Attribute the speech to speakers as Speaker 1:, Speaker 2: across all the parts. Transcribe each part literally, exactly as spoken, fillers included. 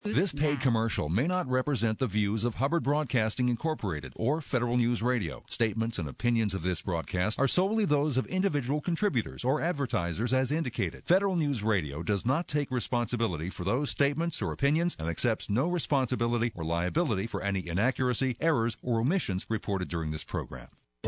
Speaker 1: This paid commercial may not represent the views of Hubbard Broadcasting Incorporated or Federal News Radio. Statements and opinions of this broadcast are solely those of individual contributors or advertisers as indicated. Federal News Radio does not take responsibility for those statements or opinions and accepts no responsibility or liability for any inaccuracy, errors, or omissions reported during this program.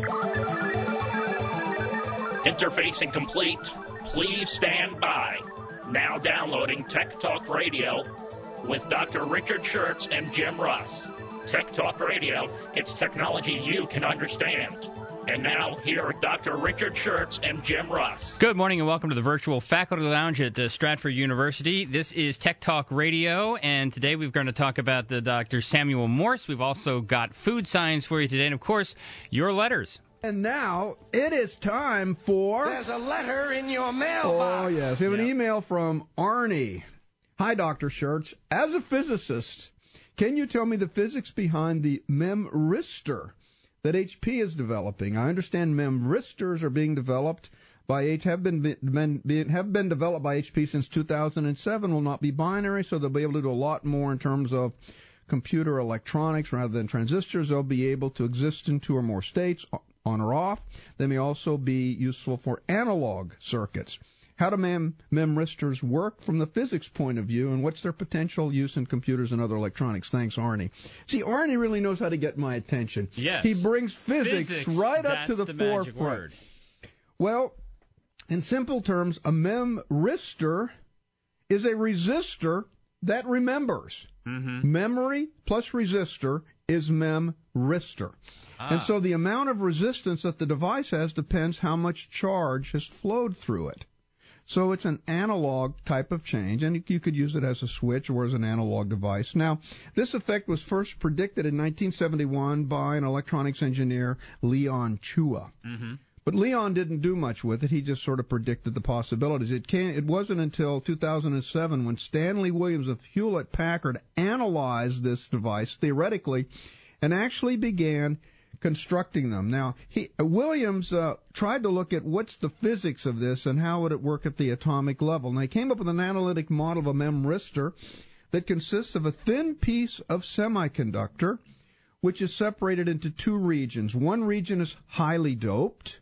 Speaker 2: Interfacing complete. Please stand by. Now downloading Tech Talk Radio with Doctor Richard Schertz and Jim Russ. Tech Talk Radio, it's technology you can understand. And now, here are Doctor Richard Schertz and Jim Russ.
Speaker 3: Good morning and welcome to the virtual faculty lounge at uh, Stratford University. This is Tech Talk Radio, and today we're going to talk about the Doctor Samuel Morse. We've also got food science for you today, and of course, your letters.
Speaker 4: And now it is time for...
Speaker 5: There's a letter in your mailbox.
Speaker 4: Oh, yes. We have
Speaker 3: yep.
Speaker 4: an email from Arnie. Hi, Doctor Schertz. As a physicist, can you tell me the physics behind the memristor that H P is developing? I understand memristors are being developed by H have been, been have been developed by H P since two thousand seven. Will not be binary, so they'll be able to do a lot more in terms of computer electronics rather than transistors. They'll be able to exist in two or more states, on or off. They may also be useful for analog circuits. How do mem- memristors work from the physics point of view, and what's their potential use in computers and other electronics? Thanks, Arnie. See, Arnie really knows how to get my attention.
Speaker 3: Yes.
Speaker 4: He brings physics,
Speaker 3: physics
Speaker 4: right up to the,
Speaker 3: the
Speaker 4: forefront.
Speaker 3: Word.
Speaker 4: Well, in simple terms, a memristor is a resistor that remembers.
Speaker 3: Mm-hmm.
Speaker 4: Memory plus resistor is memristor.
Speaker 3: Ah.
Speaker 4: And so the amount of resistance that the device has depends how much charge has flowed through it. So it's an analog type of change, and you could use it as a switch or as an analog device. Now, this effect was first predicted in nineteen seventy-one by an electronics engineer, Leon Chua.
Speaker 3: Mm-hmm.
Speaker 4: But Leon didn't do much with it. He just sort of predicted the possibilities. It can't, it wasn't until two thousand seven when Stanley Williams of Hewlett-Packard analyzed this device theoretically and actually began constructing them. Now, he, Williams uh, tried to look at what's the physics of this and how would it work at the atomic level. And they came up with an analytic model of a memristor that consists of a thin piece of semiconductor which is separated into two regions. One region is highly doped,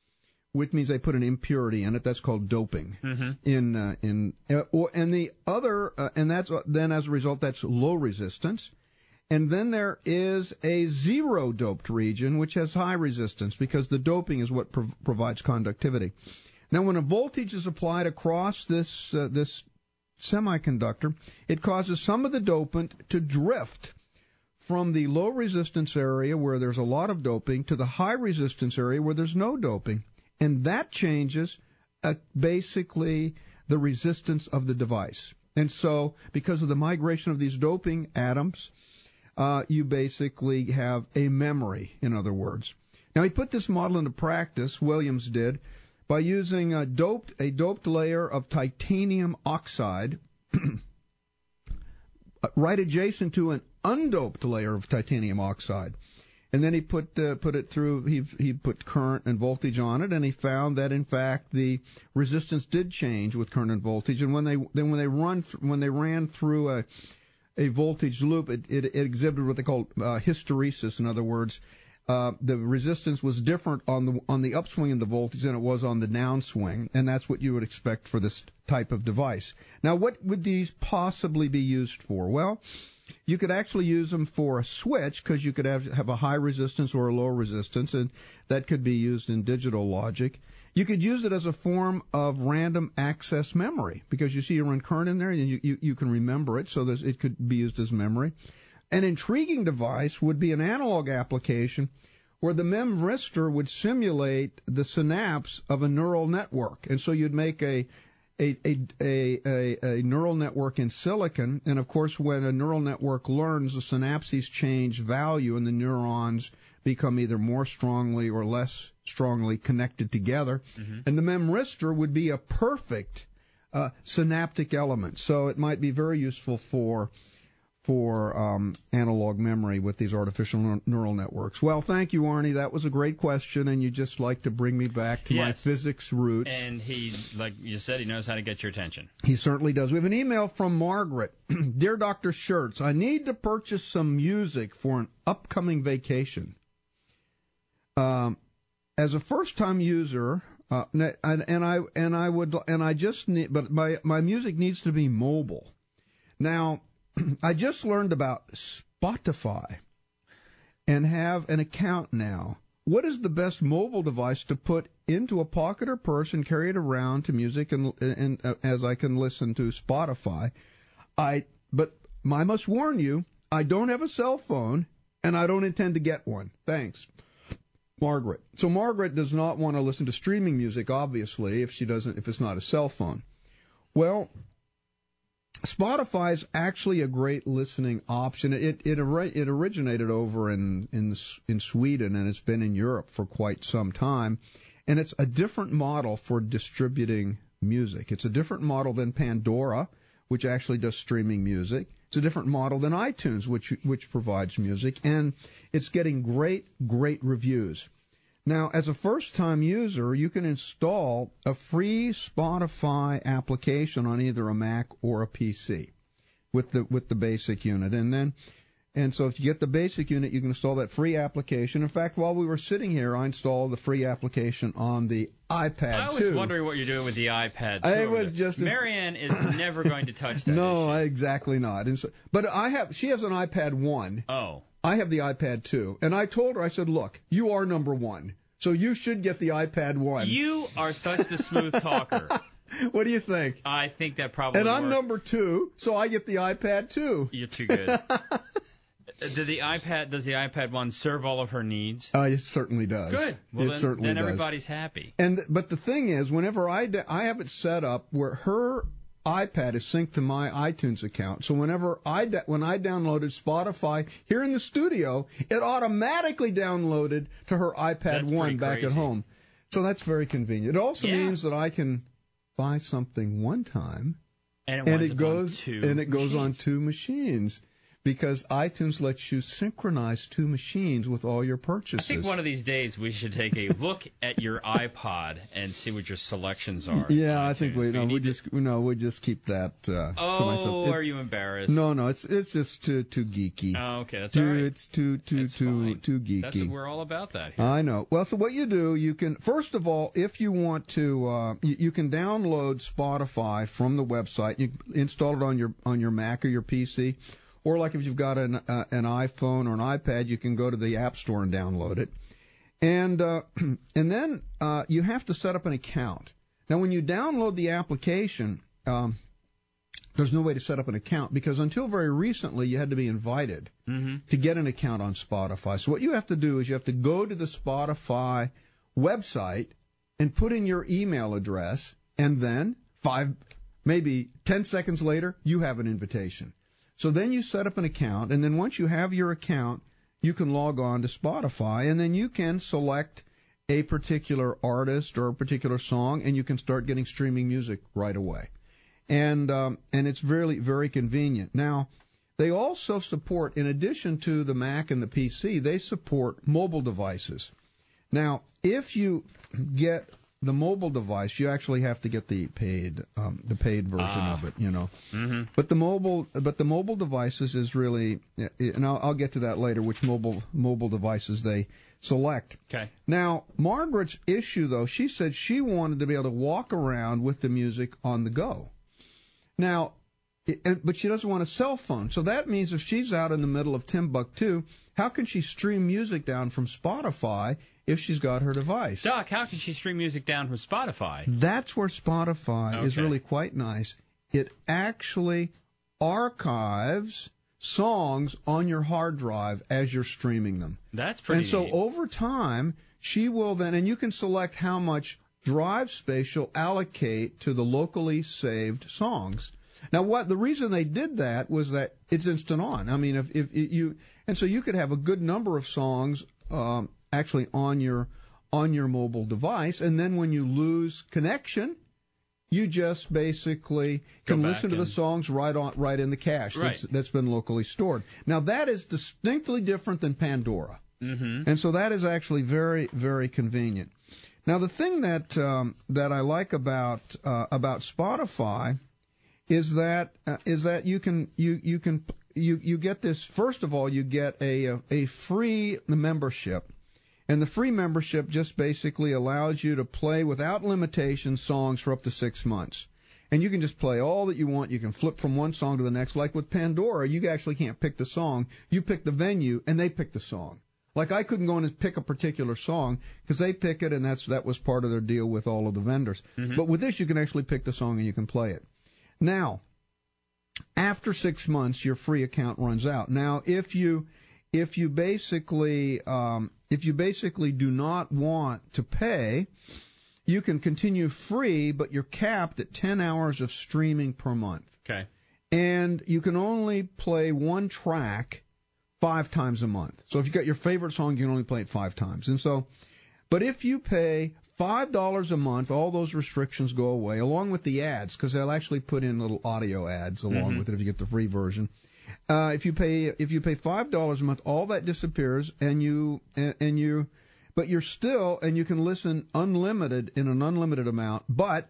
Speaker 4: which means they put an impurity in it. That's called doping.
Speaker 3: Mm-hmm.
Speaker 4: In uh, in uh, or, and the other, uh, and that's uh, then as a result, that's low resistance. And then there is a zero-doped region, which has high resistance, because the doping is what prov- provides conductivity. Now, when a voltage is applied across this uh, this semiconductor, it causes some of the dopant to drift from the low-resistance area, where there's a lot of doping, to the high-resistance area, where there's no doping. And that changes uh, basically the resistance of the device. And so, because of the migration of these doping atoms, Uh, you basically have a memory, in other words. Now, he put this model into practice, Williams did, by using a doped, a doped layer of titanium oxide right adjacent to an undoped layer of titanium oxide. And then he put uh, put it through, he he put current and voltage on it, and he found that, in fact, the resistance did change with current and voltage. And when they then when they run th- when they ran through a a voltage loop, it, it, it exhibited what they call uh, hysteresis. In other words, uh, the resistance was different on the on the upswing in the voltage than it was on the downswing, and that's what you would expect for this type of device. Now, what would these possibly be used for? Well, you could actually use them for a switch, because you could have, have a high resistance or a low resistance, and that could be used in digital logic. You could use it as a form of random access memory, because you see you run current in there, and you, you, you can remember it, so it could be used as memory. An intriguing device would be an analog application where the memristor would simulate the synapse of a neural network. And so you'd make a a, a, a, a, a neural network in silicon, and of course when a neural network learns, the synapses change value, and the neurons become either more strongly or less strongly connected together. Mm-hmm. And the memristor would be a perfect uh, synaptic element. So it might be very useful for for um, analog memory with these artificial neur- neural networks? Well, thank you, Arnie. That was a great question, and you just like to bring me back to
Speaker 3: yes.
Speaker 4: my physics roots.
Speaker 3: And he, like you said, he knows how to get your attention.
Speaker 4: He certainly does. We have an email from Margaret. Dear Doctor Schertz, I need to purchase some music for an upcoming vacation. Um, as a first-time user, uh, and, and I and I would and I just need, but my my music needs to be mobile. Now, I just learned about Spotify and have an account now. What is the best mobile device to put into a pocket or purse and carry it around to music and, and uh, as I can listen to Spotify? I but I must warn you, I don't have a cell phone and I don't intend to get one. Thanks, Margaret. So Margaret does not want to listen to streaming music, obviously, if she doesn't, if it's not a cell phone. Well, Spotify is actually a great listening option. It it it originated over in in in Sweden, and it's been in Europe for quite some time. And it's a different model for distributing music. It's a different model than Pandora, which actually does streaming music. It's a different model than iTunes, which which provides music, and it's getting great great reviews. Now, as a first-time user, you can install a free Spotify application on either a Mac or a P C with the with the basic unit. And then, and so if you get the basic unit, you can install that free application. In fact, while we were sitting here, I installed the free application on the iPad
Speaker 3: I was
Speaker 4: too.
Speaker 3: wondering what you're doing with the iPad. Too.
Speaker 4: I was just
Speaker 3: Marianne is never going to touch that.
Speaker 4: No,
Speaker 3: issue.
Speaker 4: exactly not. And so, but I have. She has an iPad one.
Speaker 3: Oh.
Speaker 4: I have the iPad two, and I told her, I said, look, you are number one, so you should get the iPad one.
Speaker 3: You are such the smooth talker.
Speaker 4: What do you think?
Speaker 3: I think that probably
Speaker 4: And I'm
Speaker 3: worked.
Speaker 4: number two, so I get the iPad two.
Speaker 3: You're too good. Did the iPad, does the iPad one serve all of her needs?
Speaker 4: Uh, it certainly does.
Speaker 3: Good. Well,
Speaker 4: it
Speaker 3: then,
Speaker 4: certainly
Speaker 3: then
Speaker 4: does.
Speaker 3: everybody's happy.
Speaker 4: And but the thing is, whenever I, da- I have it set up where her iPad is synced to my iTunes account, so whenever I da- when I downloaded Spotify here in the studio, it automatically downloaded to her iPad
Speaker 3: That's
Speaker 4: one
Speaker 3: pretty
Speaker 4: back
Speaker 3: crazy.
Speaker 4: at home. So that's very convenient. It also
Speaker 3: Yeah.
Speaker 4: means that I can buy something one time,
Speaker 3: And it,
Speaker 4: and
Speaker 3: winds
Speaker 4: it
Speaker 3: up
Speaker 4: goes
Speaker 3: on two
Speaker 4: and it goes on
Speaker 3: machines.
Speaker 4: two machines. Because iTunes lets you synchronize two machines with all your
Speaker 3: I
Speaker 4: purchases.
Speaker 3: think one of these days we should take a look at your iPod and see what your selections are.
Speaker 4: Yeah,
Speaker 3: on
Speaker 4: I think
Speaker 3: iTunes.
Speaker 4: we no, we
Speaker 3: need to-
Speaker 4: just no, we just keep that uh,
Speaker 3: Oh,
Speaker 4: to myself. It's,
Speaker 3: are you embarrassed?
Speaker 4: No, no, it's it's just too too geeky.
Speaker 3: Oh, okay, that's
Speaker 4: too,
Speaker 3: all right.
Speaker 4: It's too too
Speaker 3: That's
Speaker 4: too
Speaker 3: fine.
Speaker 4: too geeky.
Speaker 3: That's we're all about that here.
Speaker 4: I know. Well, so what you do, you can first of all, if you want to, uh, you, you can download Spotify from the website. You install it on your on your Mac or your P C. Or like if you've got an uh, an iPhone or an iPad, you can go to the App Store and download it. And uh, and then uh, you have to set up an account. Now, when you download the application, um, there's no way to set up an account because until very recently you had to be invited
Speaker 3: Mm-hmm.
Speaker 4: to get an account on Spotify. So what you have to do is you have to go to the Spotify website and put in your email address, and then five, maybe ten seconds later, you have an invitation. So then you set up an account, and then once you have your account, you can log on to Spotify, and then you can select a particular artist or a particular song, and you can start getting streaming music right away. And um, and it's really very convenient. Now, they also support, in addition to the Mac and the P C, they support mobile devices. Now, if you get the mobile device, you actually have to get the paid um, the paid version
Speaker 3: Ah.
Speaker 4: of it, you know.
Speaker 3: Mm-hmm.
Speaker 4: But the mobile but the mobile devices is really, and I'll, I'll get to that later, which mobile mobile devices they select.
Speaker 3: Okay.
Speaker 4: Now, Margaret's issue, though, she said she wanted to be able to walk around with the music on the go. Now, it, and- but she doesn't want a cell phone. So that means if she's out in the middle of Timbuktu, how can she stream music down from Spotify if she's got her device?
Speaker 3: Doc, how can she stream music down from Spotify?
Speaker 4: That's where Spotify is
Speaker 3: Okay.
Speaker 4: really quite nice. It actually archives songs on your hard drive as you're streaming them.
Speaker 3: That's pretty
Speaker 4: And so
Speaker 3: neat.
Speaker 4: over time, she will then, and you can select how much drive space you'll allocate to the locally saved songs. Now, what the reason they did that was that it's instant on. I mean, if, if you, and so you could have a good number of songs um, actually on your on your mobile device, and then when you lose connection, you just basically can listen to
Speaker 3: and...
Speaker 4: the songs right on, right in the cache
Speaker 3: right.
Speaker 4: that's, that's been locally stored. Now, that is distinctly different than Pandora.
Speaker 3: Mm-hmm.
Speaker 4: And so that is actually very, very convenient. Now, the thing that um, that I like about uh, about Spotify is that uh, is that you can you you can you you get this. First of all, you get a a free membership. And the free membership just basically allows you to play without limitation songs for up to six months. And you can just play all that you want. You can flip from one song to the next. Like with Pandora, you actually can't pick the song. You pick the venue, and they pick the song. Like I couldn't go in and pick a particular song because they pick it, and that's that was part of their deal with all of the vendors. Mm-hmm. But with this, you can actually pick the song and you can play it. Now, after six months, your free account runs out. Now, if you if you basically um, if you basically do not want to pay, you can continue free, but you're capped at ten hours of streaming per month.
Speaker 3: Okay.
Speaker 4: And you can only play one track five times a month. So if you got your favorite song, you can only play it five times. And so, but if you pay five dollars a month, all those restrictions go away, along with the ads, because they'll actually put in little audio ads along mm-hmm. with it if you get the free version. Uh, if you pay if you pay five dollars a month, all that disappears, and you and, and you, but you're still and you can listen unlimited in an unlimited amount, but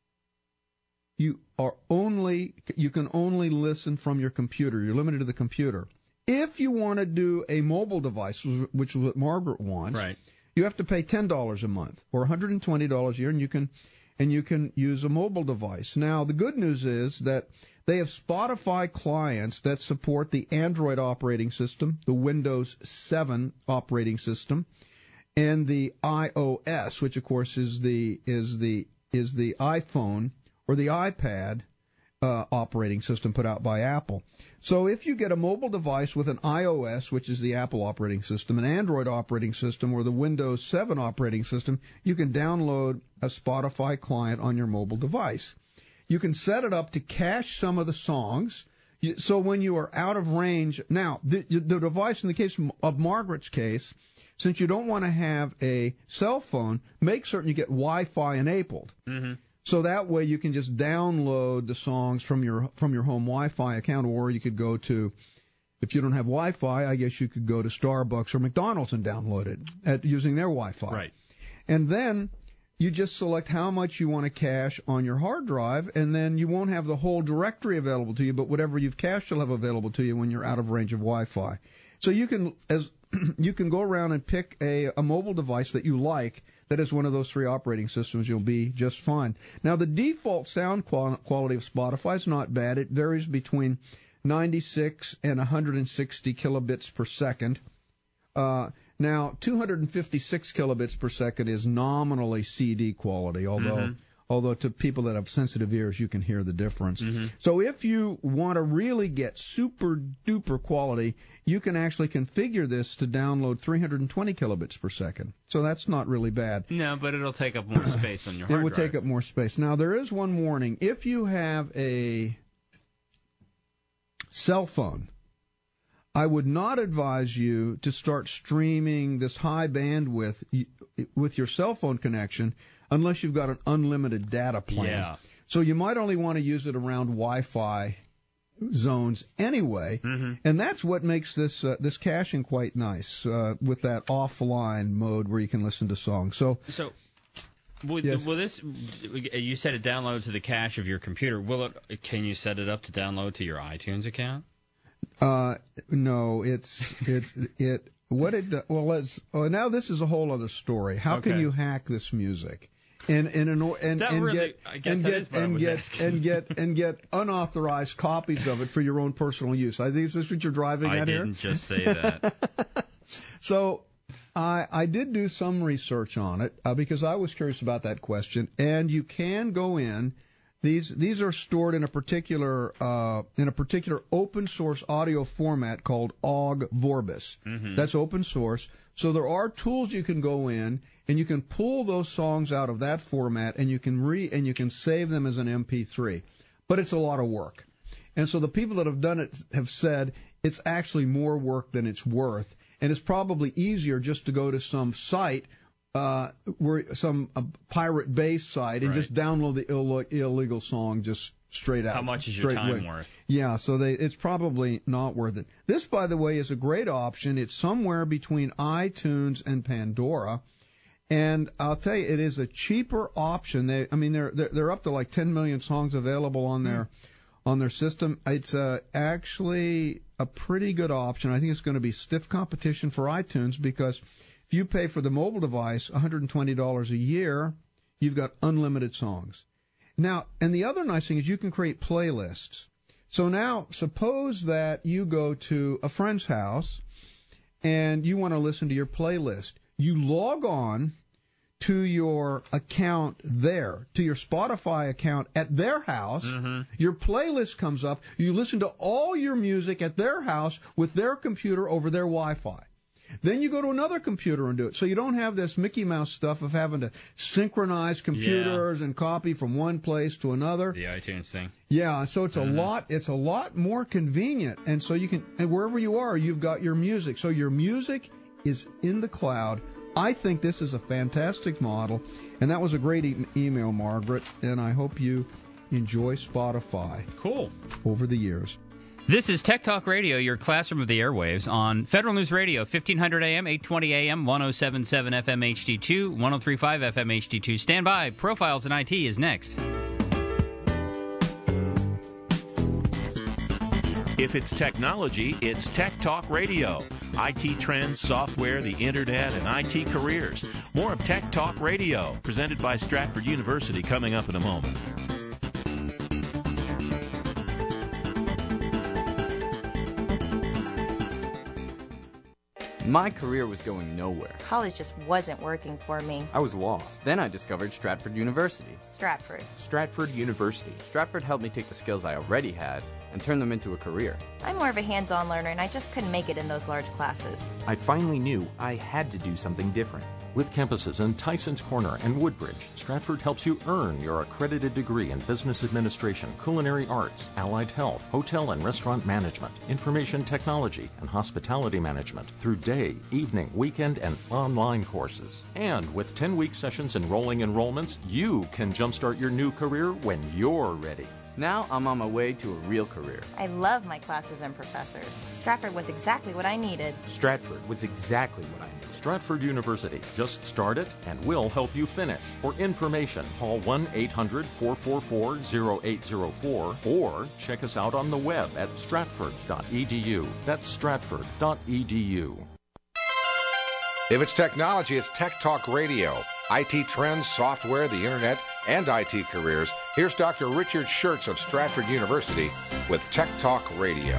Speaker 4: you are only you can only listen from your computer. You're limited to the computer. If you want to do a mobile device, which is what Margaret wants,
Speaker 3: right.
Speaker 4: you have to pay ten dollars a month or one hundred twenty dollars a year, and you can and you can use a mobile device. Now, the good news is that they have Spotify clients that support the Android operating system, the Windows seven operating system, and the iOS, which of course is the is the is the iPhone or the iPad uh, operating system put out by Apple. So if you get a mobile device with an iOS, which is the Apple operating system, an Android operating system, or the Windows seven operating system, you can download a Spotify client on your mobile device. You can set it up to cache some of the songs. So when you are out of range, now the, the device in the case of Margaret's case, since you don't want to have a cell phone, make certain you get Wi-Fi enabled. Mm-hmm. So that way you can just download the songs from your from your home Wi-Fi account, or you could go to, if you don't have Wi-Fi, I guess you could go to Starbucks or McDonald's and download it at, using their Wi-Fi.
Speaker 3: Right.
Speaker 4: And then you just select how much you want to cache on your hard drive, and then you won't have the whole directory available to you, but whatever you've cached will have available to you when you're out of range of Wi-Fi. So you can as you can go around and pick a, a mobile device that you like that is one of those three operating systems. You'll be just fine. Now, the default sound quality of Spotify is not bad. It varies between ninety-six and one hundred sixty kilobits per second. Uh, now, two hundred fifty-six kilobits per second is nominally C D quality, although mm-hmm. although to people that have sensitive ears, you can hear the difference. Mm-hmm. So if you want to really get super duper quality, you can actually configure this to download three hundred twenty kilobits per second. So that's not really bad.
Speaker 3: No, but it'll take up more space on your hard drive.
Speaker 4: It would take up more space. Now, there is one warning. If you have a cell phone, I would not advise you to start streaming this high bandwidth with your cell phone connection unless you've got an unlimited data plan.
Speaker 3: Yeah.
Speaker 4: So you might only want to use it around Wi-Fi zones anyway, mm-hmm. and that's what makes this uh, this caching quite nice uh, with that offline mode where you can listen to songs. So,
Speaker 3: so will,
Speaker 4: yes.
Speaker 3: will this? You said it downloads to the cache of your computer. Will it? Can you set it up to download to your iTunes account?
Speaker 4: Uh, no, it's it's it. What it well, let's. Oh, now this is a whole other story. How
Speaker 3: okay.
Speaker 4: can you hack this music? And and and, and, and
Speaker 3: really,
Speaker 4: get and get and get and get and get unauthorized copies of it for your own personal use. I think this is what you're driving
Speaker 3: I
Speaker 4: at here.
Speaker 3: I didn't just say that.
Speaker 4: So I I did do some research on it uh, because I was curious about that question. And you can go in. These these are stored in a particular uh, in a particular open source audio format called Ogg Vorbis. Mm-hmm. That's open source. So there are tools you can go in and you can pull those songs out of that format and you can re and you can save them as an M P three. But it's a lot of work. And so the people that have done it have said it's actually more work than it's worth, and it's probably easier just to go to some site uh, where some uh, Pirate Bay site and
Speaker 3: Right.
Speaker 4: just download the Ill- illegal song just straight out.
Speaker 3: How much is your
Speaker 4: straight
Speaker 3: time
Speaker 4: away.
Speaker 3: worth?
Speaker 4: Yeah, so they it's probably not worth it. This, by the way, is a great option. It's somewhere between iTunes and Pandora. And I'll tell you, it is a cheaper option. They, I mean, they're they're, they're up to like ten million songs available on their on their system. It's uh, actually a pretty good option. I think it's going to be stiff competition for iTunes because if you pay for the mobile device one hundred twenty dollars a year, you've got unlimited songs. Now, and the other nice thing is you can create playlists. So now, suppose that you go to a friend's house and you want to listen to your playlist. You log on to your account there, to your Spotify account at their house.
Speaker 3: Mm-hmm.
Speaker 4: Your playlist comes up. You listen to all your music at their house with their computer over their Wi-Fi. Then you go to another computer and do it. So you don't have this Mickey Mouse stuff of having to synchronize computers
Speaker 3: Yeah.
Speaker 4: and copy from one place to another.
Speaker 3: The iTunes thing.
Speaker 4: Yeah, so it's a
Speaker 3: Mhm.
Speaker 4: lot it's a lot more convenient, and so you can and wherever you are, you've got your music. So your music is in the cloud. I think this is a fantastic model, and that was a great e- email, Margaret, and I hope you enjoy Spotify
Speaker 3: Cool.
Speaker 4: over the years.
Speaker 3: This is Tech Talk Radio, your classroom of the airwaves on Federal News Radio, fifteen hundred A M, eight twenty A M, ten seventy-seven F M H D two, ten thirty-five F M H D two. Stand by. Profiles in I T is next.
Speaker 2: If it's technology, it's Tech Talk Radio. I T trends, software, the internet, and I T careers. More of Tech Talk Radio, presented by Stratford University, coming up in a moment.
Speaker 6: My career was going nowhere.
Speaker 7: College just wasn't working for me.
Speaker 6: I was lost. Then I discovered Stratford University.
Speaker 7: Stratford.
Speaker 6: Stratford University. Stratford helped me take the skills I already had and turn them into a career.
Speaker 7: I'm more of a hands-on learner, and I just couldn't make it in those large classes.
Speaker 8: I finally knew I had to do something different. With campuses in Tysons Corner and Woodbridge, Stratford helps you earn your accredited degree in business administration, culinary arts, allied health, hotel and restaurant management, information technology, and hospitality management through day, evening, weekend, and online courses. And with ten-week sessions and rolling enrollments, you can jumpstart your new career when you're ready.
Speaker 6: Now I'm on my way to a real career.
Speaker 7: I love my classes and professors. Stratford was exactly what I needed.
Speaker 8: Stratford was exactly what I needed. Stratford University. Just start it, and we'll help you finish. For information, call one eight hundred, four four four, zero eight zero four or check us out on the web at stratford dot e d u. That's stratford dot e d u.
Speaker 9: If it's technology, it's Tech Talk Radio. I T trends, software, the internet, and I T careers. Here's Doctor Richard Schertz of Stratford University with Tech Talk Radio.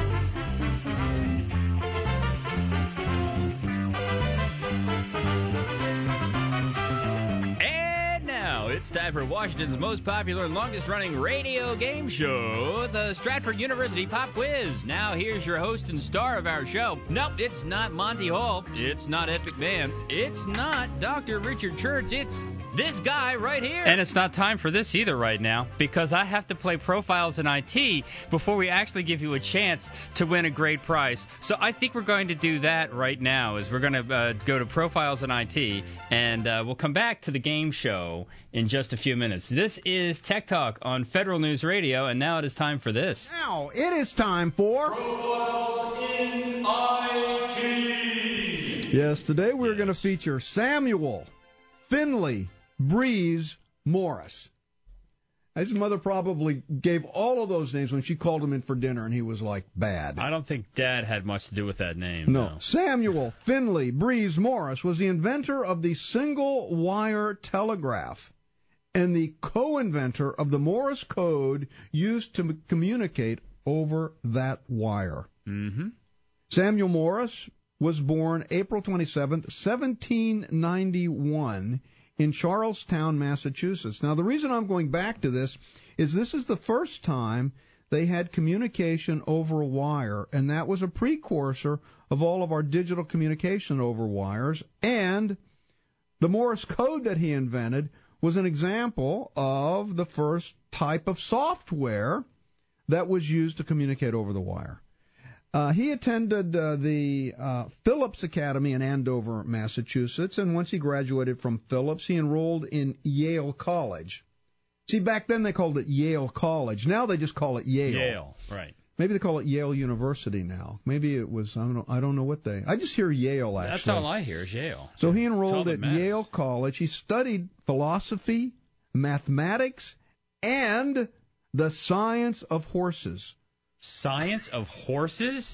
Speaker 3: And now it's time for Washington's most popular and longest-running radio game show, the Stratford University Pop Quiz. Now here's your host and star of our show. Nope, it's not Monty Hall. It's not Ed McMahon. It's not Doctor Richard Schertz. It's this guy right here. And it's not time for this either right now, because I have to play Profiles in I T before we actually give you a chance to win a great prize. So I think we're going to do that right now, is we're going to uh, go to Profiles in I T, and uh, we'll come back to the game show in just a few minutes. This is Tech Talk on Federal News Radio, and now it is time for this.
Speaker 4: Now it is time for
Speaker 2: Profiles in I T.
Speaker 4: Yes, today we're going to feature Samuel Finley Breeze Morris. His mother probably gave all of those names when she called him in for dinner, and he was like, bad.
Speaker 3: I don't think Dad had much to do with that name.
Speaker 4: No.
Speaker 3: no.
Speaker 4: Samuel Finley Breeze Morris was the inventor of the single-wire telegraph and the co-inventor of the Morse code used to m- communicate over that wire.
Speaker 3: Mm-hmm.
Speaker 4: Samuel Morris was born April twenty-seventh, seventeen ninety-one, in Charlestown, Massachusetts. Now, the reason I'm going back to this is this is the first time they had communication over a wire, and that was a precursor of all of our digital communication over wires. And the Morse code that he invented was an example of the first type of software that was used to communicate over the wire. Uh, he attended uh, the uh, Phillips Academy in Andover, Massachusetts, and once he graduated from Phillips, he enrolled in Yale College. See, back then they called it Yale College. Now they just call it Yale.
Speaker 3: Yale, right.
Speaker 4: Maybe they call it Yale University now. Maybe it was, I don't know, I don't know what they, I just hear Yale, actually.
Speaker 3: That's all I hear is Yale.
Speaker 4: So he enrolled
Speaker 3: that
Speaker 4: at
Speaker 3: matters.
Speaker 4: Yale College. He studied philosophy, mathematics, and the science of horses.
Speaker 3: Science of horses?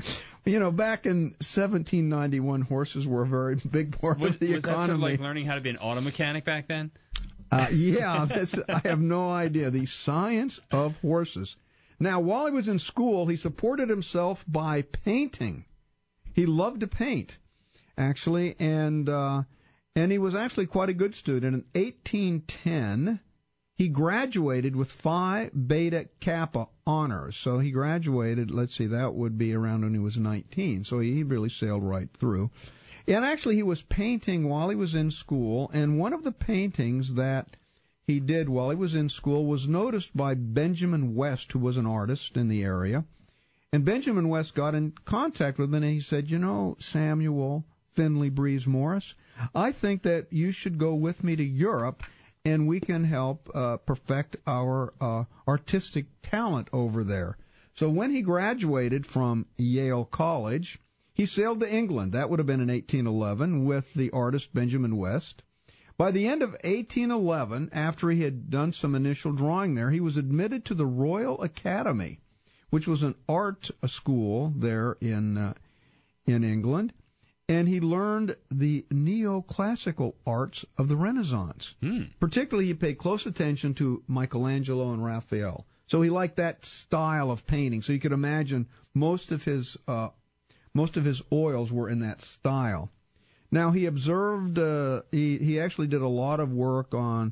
Speaker 4: You know, back in seventeen ninety-one, horses were a very big part
Speaker 3: Was,
Speaker 4: of the
Speaker 3: was that
Speaker 4: economy.
Speaker 3: sort of like learning how to be an auto mechanic back then?
Speaker 4: Uh, yeah, this, I have no idea. The science of horses. Now, while he was in school, he supported himself by painting. He loved to paint, actually, and uh, and he was actually quite a good student. In eighteen ten, he graduated with Phi Beta Kappa honors. So he graduated, let's see, that would be around when he was nineteen. So he really sailed right through. And actually, he was painting while he was in school, and one of the paintings that he did while he was in school was noticed by Benjamin West, who was an artist in the area. And Benjamin West got in contact with him, and he said, you know, Samuel Finley Breeze Morris, I think that you should go with me to Europe, and we can help uh, perfect our uh, artistic talent over there. So when he graduated from Yale College, he sailed to England. That would have been in eighteen eleven with the artist Benjamin West. By the end of eighteen eleven, after he had done some initial drawing there, he was admitted to the Royal Academy, which was an art school there in uh, in England, and he learned the neoclassical arts of the Renaissance.
Speaker 3: Hmm.
Speaker 4: Particularly, he paid close attention to Michelangelo and Raphael. So he liked that style of painting. So you could imagine most of his uh, most of his oils were in that style. Now, he observed, uh, he, he actually did a lot of work on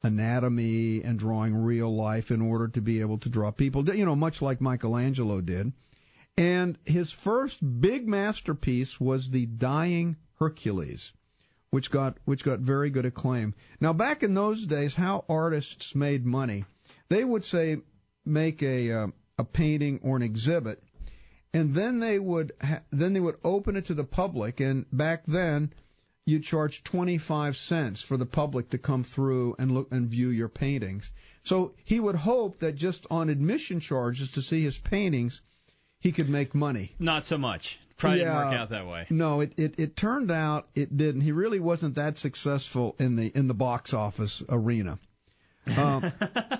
Speaker 4: anatomy and drawing real life in order to be able to draw people, you know, much like Michelangelo did. And his first big masterpiece was the Dying Hercules, which got which got very good acclaim. Now, back in those days, how artists made money, they would say make a uh, a painting or an exhibit, and then they would ha- then they would open it to the public. And back then, you charged twenty-five cents for the public to come through and look and view your paintings. So he would hope that just on admission charges to see his paintings, he could make money.
Speaker 3: Not so much. Probably
Speaker 4: yeah,
Speaker 3: didn't work out that way.
Speaker 4: No, it, it it turned out it didn't. He really wasn't that successful in the in the box office arena. Um,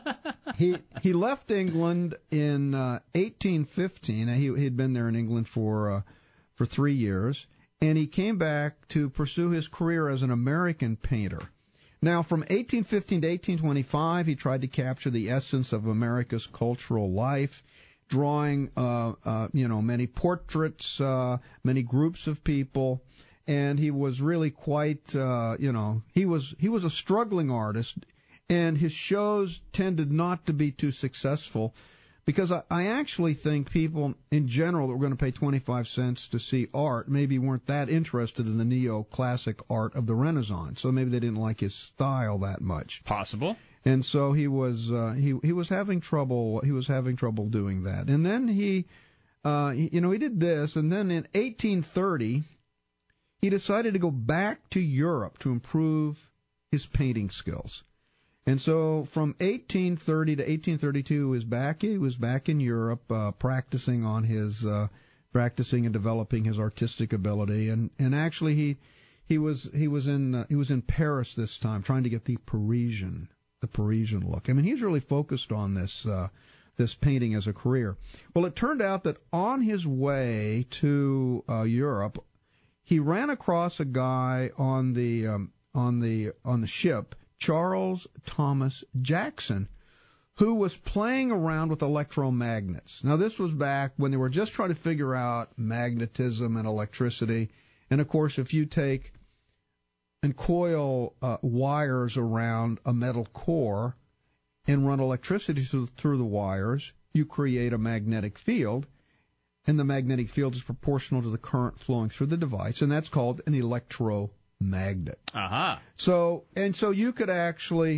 Speaker 4: he he left England in uh, eighteen fifteen. He he'd been there in England for uh, for three years, and he came back to pursue his career as an American painter. Now, from eighteen fifteen to eighteen twenty-five, he tried to capture the essence of America's cultural life, drawing uh, uh, you know many portraits, uh, many groups of people, and he was really quite uh, you know he was he was a struggling artist. And his shows tended not to be too successful because I, I actually think people in general that were going to pay twenty-five cents to see art maybe weren't that interested in the neoclassic art of the Renaissance. So maybe they didn't like his style that much.
Speaker 3: Possible.
Speaker 4: And so he was uh, he he was having trouble he was having trouble doing that. And then he uh, he, you know he did this, and then in eighteen thirty he decided to go back to Europe to improve his painting skills. And so from eighteen thirty to eighteen thirty-two, he was back. He was back in Europe, uh, practicing on his, uh, practicing and developing his artistic ability. And, and actually, he he was he was in uh, he was in Paris this time, trying to get the Parisian the Parisian look. I mean, he's really focused on this uh, this painting as a career. Well, it turned out that on his way to uh, Europe, he ran across a guy on the um, on the on the ship, Charles Thomas Jackson, who was playing around with electromagnets. Now, this was back when they were just trying to figure out magnetism and electricity. And, of course, if you take and coil uh, wires around a metal core and run electricity through, through the wires, you create a magnetic field, and the magnetic field is proportional to the current flowing through the device, and that's called an electromagnet.
Speaker 3: Aha.
Speaker 4: So, and so you could actually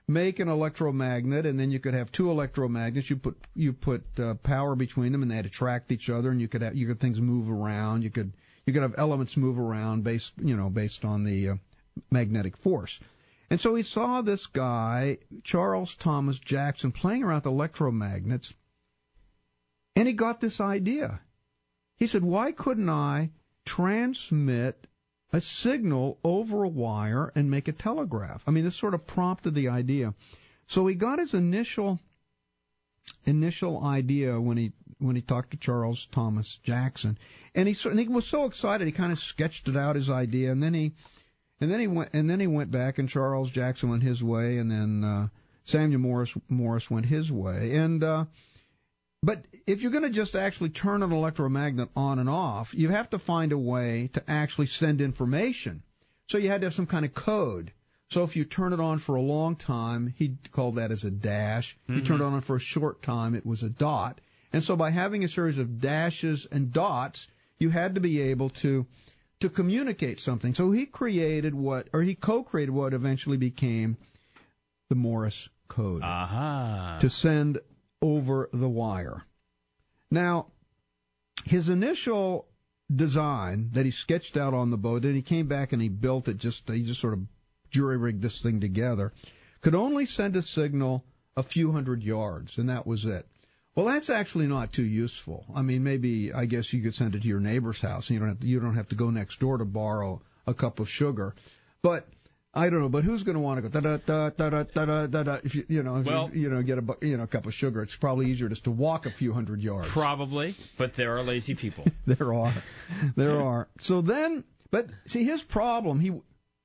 Speaker 4: make an electromagnet, and then you could have two electromagnets. You put you put uh, power between them, and they'd attract each other, and you could have you could things move around. You could you could have elements move around based you know based on the uh, magnetic force. And so he saw this guy, Charles Thomas Jackson, playing around with electromagnets, and he got this idea. He said, "Why couldn't I transmit a signal over a wire and make a telegraph?" I mean, this sort of prompted the idea. So he got his initial initial idea when he when he talked to Charles Thomas Jackson, and he and he was so excited he kind of sketched it out, his idea, and then he and then he went and then he went back, and Charles Jackson went his way, and then uh, Samuel Morse Morse went his way, and uh, but if you're going to just actually turn an electromagnet on and off, you have to find a way to actually send information. So you had to have some kind of code. So if you turn it on for a long time, he called that as a dash. Mm-hmm. You turn it on for a short time, it was a dot. And so by having a series of dashes and dots, you had to be able to to communicate something. So he created what, or he co-created what eventually became the Morse code.
Speaker 3: Aha.
Speaker 4: To send over the wire. Now, his initial design that he sketched out on the boat, then he came back and he built it, just he just sort of jury-rigged this thing together, could only send a signal a few hundred yards, and that was it. Well, that's actually not too useful. I mean, maybe, I guess you could send it to your neighbor's house, and you don't have to, you don't have to go next door to borrow a cup of sugar. But I don't know, but who's going to want to go da da da da da da da da? If you you know if
Speaker 3: well,
Speaker 4: you, you know get a you know cup of sugar, it's probably easier just to walk a few hundred yards.
Speaker 3: Probably, but there are lazy people.
Speaker 4: there are, there are. So then, but see, his problem, he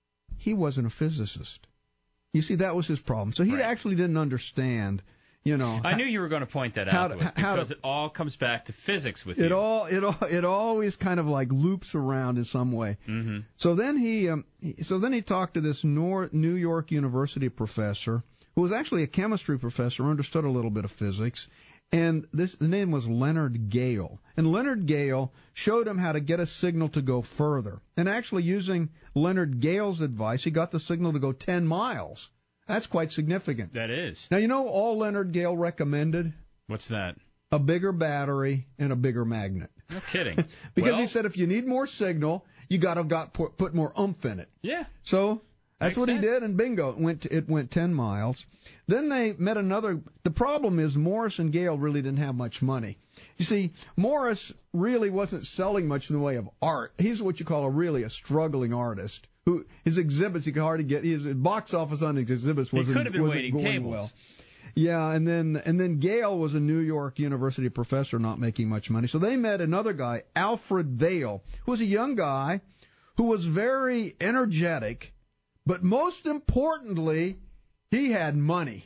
Speaker 4: he wasn't a physicist. You see, that was his problem. So he
Speaker 3: right.
Speaker 4: actually didn't understand. You know,
Speaker 3: I knew you were going to point that out to us because to, it all comes back to physics with
Speaker 4: it
Speaker 3: you.
Speaker 4: All it all it always kind of like loops around in some way.
Speaker 3: Mm-hmm.
Speaker 4: So then he um, so then he talked to this Nor- New York University professor who was actually a chemistry professor, understood a little bit of physics, and this the name was Leonard Gale. And Leonard Gale showed him how to get a signal to go further. And actually using Leonard Gale's advice, he got the signal to go ten miles. That's quite significant.
Speaker 3: That is.
Speaker 4: Now, you know all Leonard Gale recommended?
Speaker 3: What's that?
Speaker 4: A bigger battery and a bigger magnet.
Speaker 3: No kidding.
Speaker 4: Because
Speaker 3: well,
Speaker 4: he said if you need more signal, you got to got put, put more oomph in it.
Speaker 3: Yeah.
Speaker 4: So that's
Speaker 3: Makes
Speaker 4: what
Speaker 3: sense.
Speaker 4: he did, and bingo, it went it went ten miles. Then they met another. The problem is Morse and Gale really didn't have much money. You see, Morse really wasn't selling much in the way of art. He's what you call a really a struggling artist. Who his exhibits he could hardly get. His box office on his exhibits wasn't,
Speaker 3: he could have been
Speaker 4: wasn't
Speaker 3: waiting
Speaker 4: going
Speaker 3: tables.
Speaker 4: well. Yeah, and then and then Gale was a New York University professor not making much money. So they met another guy, Alfred Vail, who was a young guy who was very energetic, but most importantly, he had money.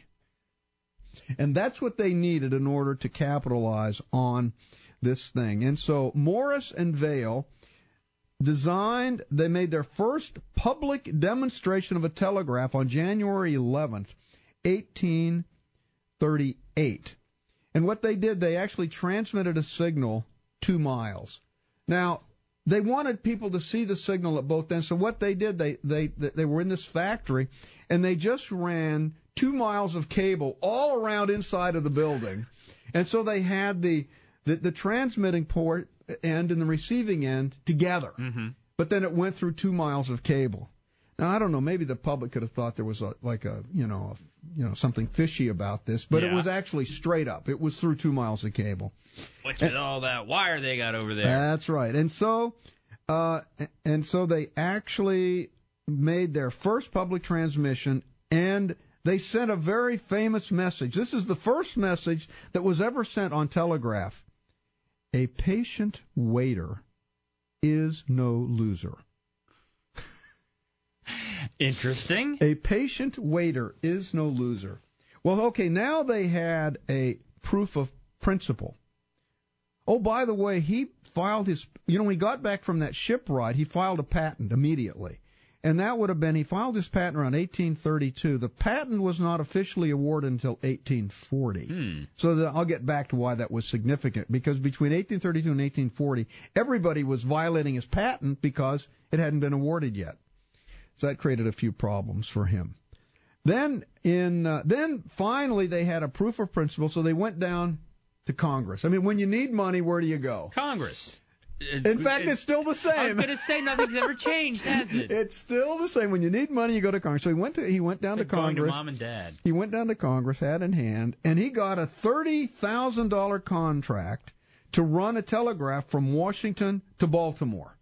Speaker 4: And that's what they needed in order to capitalize on this thing. And so Morris and Vail designed, they made their first public demonstration of a telegraph on January eleventh, eighteen thirty-eight. And what they did, they actually transmitted a signal two miles. Now, they wanted people to see the signal at both ends. So what they did, they they they were in this factory, and they just ran two miles of cable all around inside of the building. And so they had the the, the transmitting port end and the receiving end together.
Speaker 3: Mm-hmm.
Speaker 4: But then it went through two miles of cable. Now, I don't know, maybe the public could have thought there was a, like a, you know, a, you know, something fishy about this, but
Speaker 3: yeah.
Speaker 4: it was actually straight up. It was through two miles of cable.
Speaker 3: Look at all that wire they got over there.
Speaker 4: That's right. And so, uh, and so they actually made their first public transmission, and they sent a very famous message. This is the first message that was ever sent on telegraph. A patient waiter is no loser.
Speaker 3: Interesting.
Speaker 4: A patient waiter is no loser. Well, okay, now they had a proof of principle. Oh, by the way, he filed his, you know, when he got back from that ship ride, he filed a patent immediately. And that would have been, he filed his patent around eighteen thirty-two. The patent was not officially awarded until eighteen forty.
Speaker 3: Hmm.
Speaker 4: So the, I'll get back to why that was significant, because between eighteen thirty-two and eighteen forty, everybody was violating his patent because it hadn't been awarded yet. So that created a few problems for him. Then in uh, then finally they had a proof of principle, so they went down to Congress. I mean, when you need money, where do you go?
Speaker 3: Congress.
Speaker 4: In fact, it's still the same.
Speaker 3: I was going to say nothing's ever changed, has it?
Speaker 4: It's still the same. When you need money, you go to Congress. So he went to he went down
Speaker 3: They're
Speaker 4: to Congress.
Speaker 3: Going to mom and dad.
Speaker 4: He went down to Congress, hat in hand, and he got a thirty thousand dollar contract to run a telegraph from Washington to Baltimore.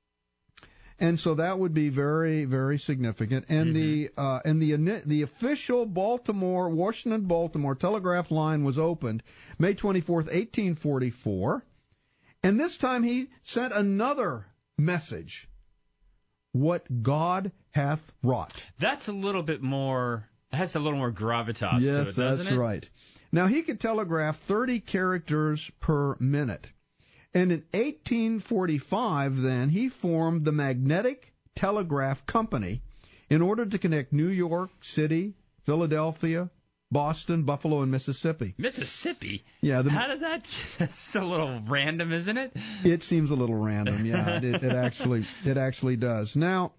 Speaker 4: And so that would be very, very significant. And mm-hmm. the uh, and the the official Baltimore, Washington, Baltimore telegraph line was opened May twenty-fourth, eighteen forty-four. And this time he sent another message. What God hath wrought.
Speaker 3: That's a little bit more, has a little more gravitas
Speaker 4: yes,
Speaker 3: to it, doesn't it?
Speaker 4: Yes, that's right. Now, he could telegraph thirty characters per minute. And in eighteen forty-five, then, he formed the Magnetic Telegraph Company in order to connect New York City, Philadelphia, Boston, Buffalo, and Mississippi.
Speaker 3: Mississippi?
Speaker 4: Yeah. The,
Speaker 3: How did that... That's a little random, isn't it?
Speaker 4: It seems a little random, yeah. it, it actually it actually does. Now,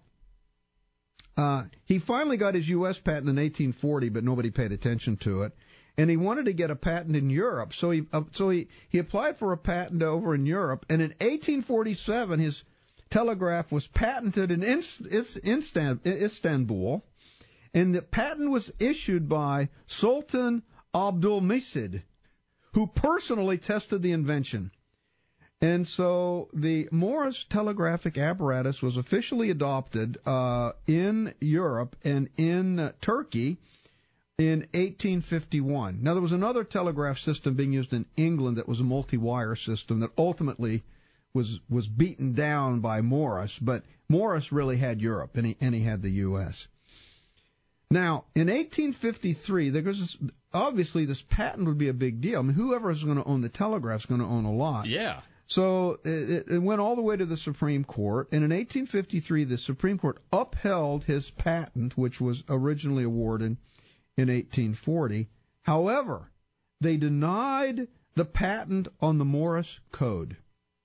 Speaker 4: uh, he finally got his U S patent in eighteen forty, but nobody paid attention to it. And he wanted to get a patent in Europe, so he uh, so he, he applied for a patent over in Europe. And in eighteen forty-seven, his telegraph was patented in Inst- Instan- Istanbul. And the patent was issued by Sultan Abdülmecid, who personally tested the invention. And so the Morse telegraphic apparatus was officially adopted uh, in Europe and in uh, Turkey in eighteen fifty-one. Now, there was another telegraph system being used in England that was a multi-wire system that ultimately was was beaten down by Morse, but Morse really had Europe, and he, and he had the U S Now, in eighteen fifty-three, there was this, obviously this patent would be a big deal. I mean, whoever is going to own the telegraph is going to own a lot.
Speaker 3: Yeah.
Speaker 4: So it, it went all the way to the Supreme Court, and in eighteen fifty-three, the Supreme Court upheld his patent, which was originally awarded in eighteen forty. However, they denied the patent on the Morse code.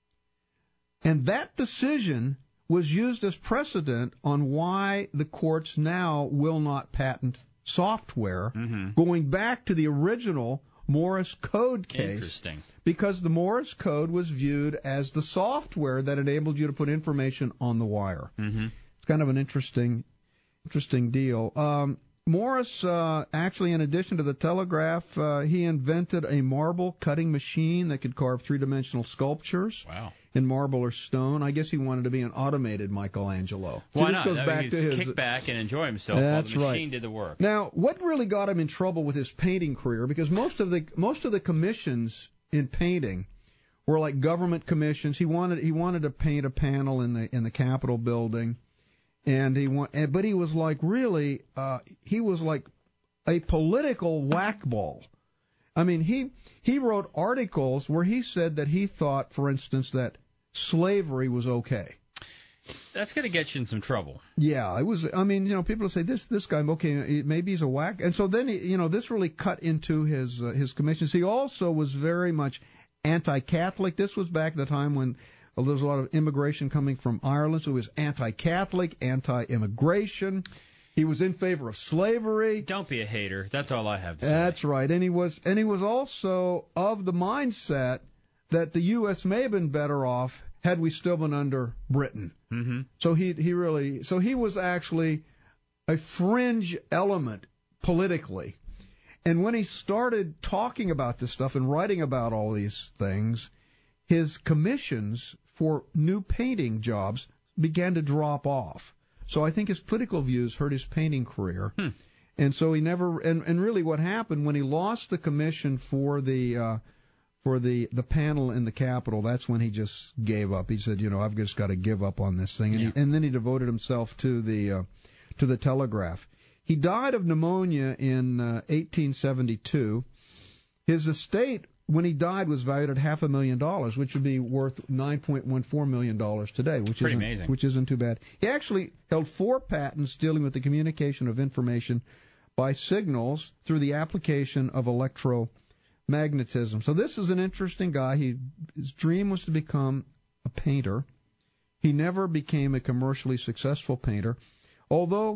Speaker 4: And that decision was used as precedent on why the courts now will not patent software, mm-hmm. going back to the original Morse code case.
Speaker 3: Interesting.
Speaker 4: Because the Morse code was viewed as the software that enabled you to put information on the wire.
Speaker 3: Mm-hmm.
Speaker 4: It's kind of an interesting, interesting deal. Um, Morse, uh, actually, in addition to the telegraph, uh, he invented a marble cutting machine that could carve three-dimensional sculptures.
Speaker 3: Wow.
Speaker 4: In marble or stone. I guess he wanted to be an automated Michelangelo.
Speaker 3: Why
Speaker 4: so this
Speaker 3: not?
Speaker 4: goes
Speaker 3: I
Speaker 4: back
Speaker 3: mean,
Speaker 4: to his
Speaker 3: kick back and enjoy himself
Speaker 4: That's
Speaker 3: while the machine
Speaker 4: right.
Speaker 3: did the work.
Speaker 4: Now, what really got him in trouble with his painting career? Because most of the most of the commissions in painting were like government commissions. He wanted he wanted to paint a panel in the in the Capitol building, and he want, but he was like really uh, he was like a political whack-ball. I mean, he he wrote articles where he said that he thought, for instance, that slavery was okay.
Speaker 3: That's going to get you in some trouble.
Speaker 4: Yeah, it was. I mean, you know, people say this this guy, okay, maybe he's a whack, and so then he, you know, this really cut into his uh, his commissions. He also was very much anti-Catholic. This was back at the time when well, there was a lot of immigration coming from Ireland, so he was anti-Catholic, anti-immigration. He was in favor of slavery.
Speaker 3: Don't be a hater. That's all I have to say.
Speaker 4: That's right, and he was and he was also of the mindset that the U S may have been better off had we still been under Britain.
Speaker 3: Mm-hmm.
Speaker 4: So he he really so he was actually a fringe element politically. And when he started talking about this stuff and writing about all these things, his commissions for new painting jobs began to drop off. So I think his political views hurt his painting career.
Speaker 3: Hmm.
Speaker 4: And so he never and, and really what happened when he lost the commission for the uh, for the, the panel in the Capitol, that's when he just gave up. He said, you know, I've just got to give up on this thing. And,
Speaker 3: yeah.
Speaker 4: he, and then he devoted himself to the uh, to the telegraph. He died of pneumonia in uh, eighteen seventy-two. His estate, when he died, was valued at half a million dollars, which would be worth nine point one four million dollars today, which
Speaker 3: Pretty
Speaker 4: isn't,
Speaker 3: amazing.
Speaker 4: which isn't too bad. He actually held four patents dealing with the communication of information by signals through the application of electromagnetism. So this is an interesting guy. He, his dream was to become a painter. He never became a commercially successful painter, although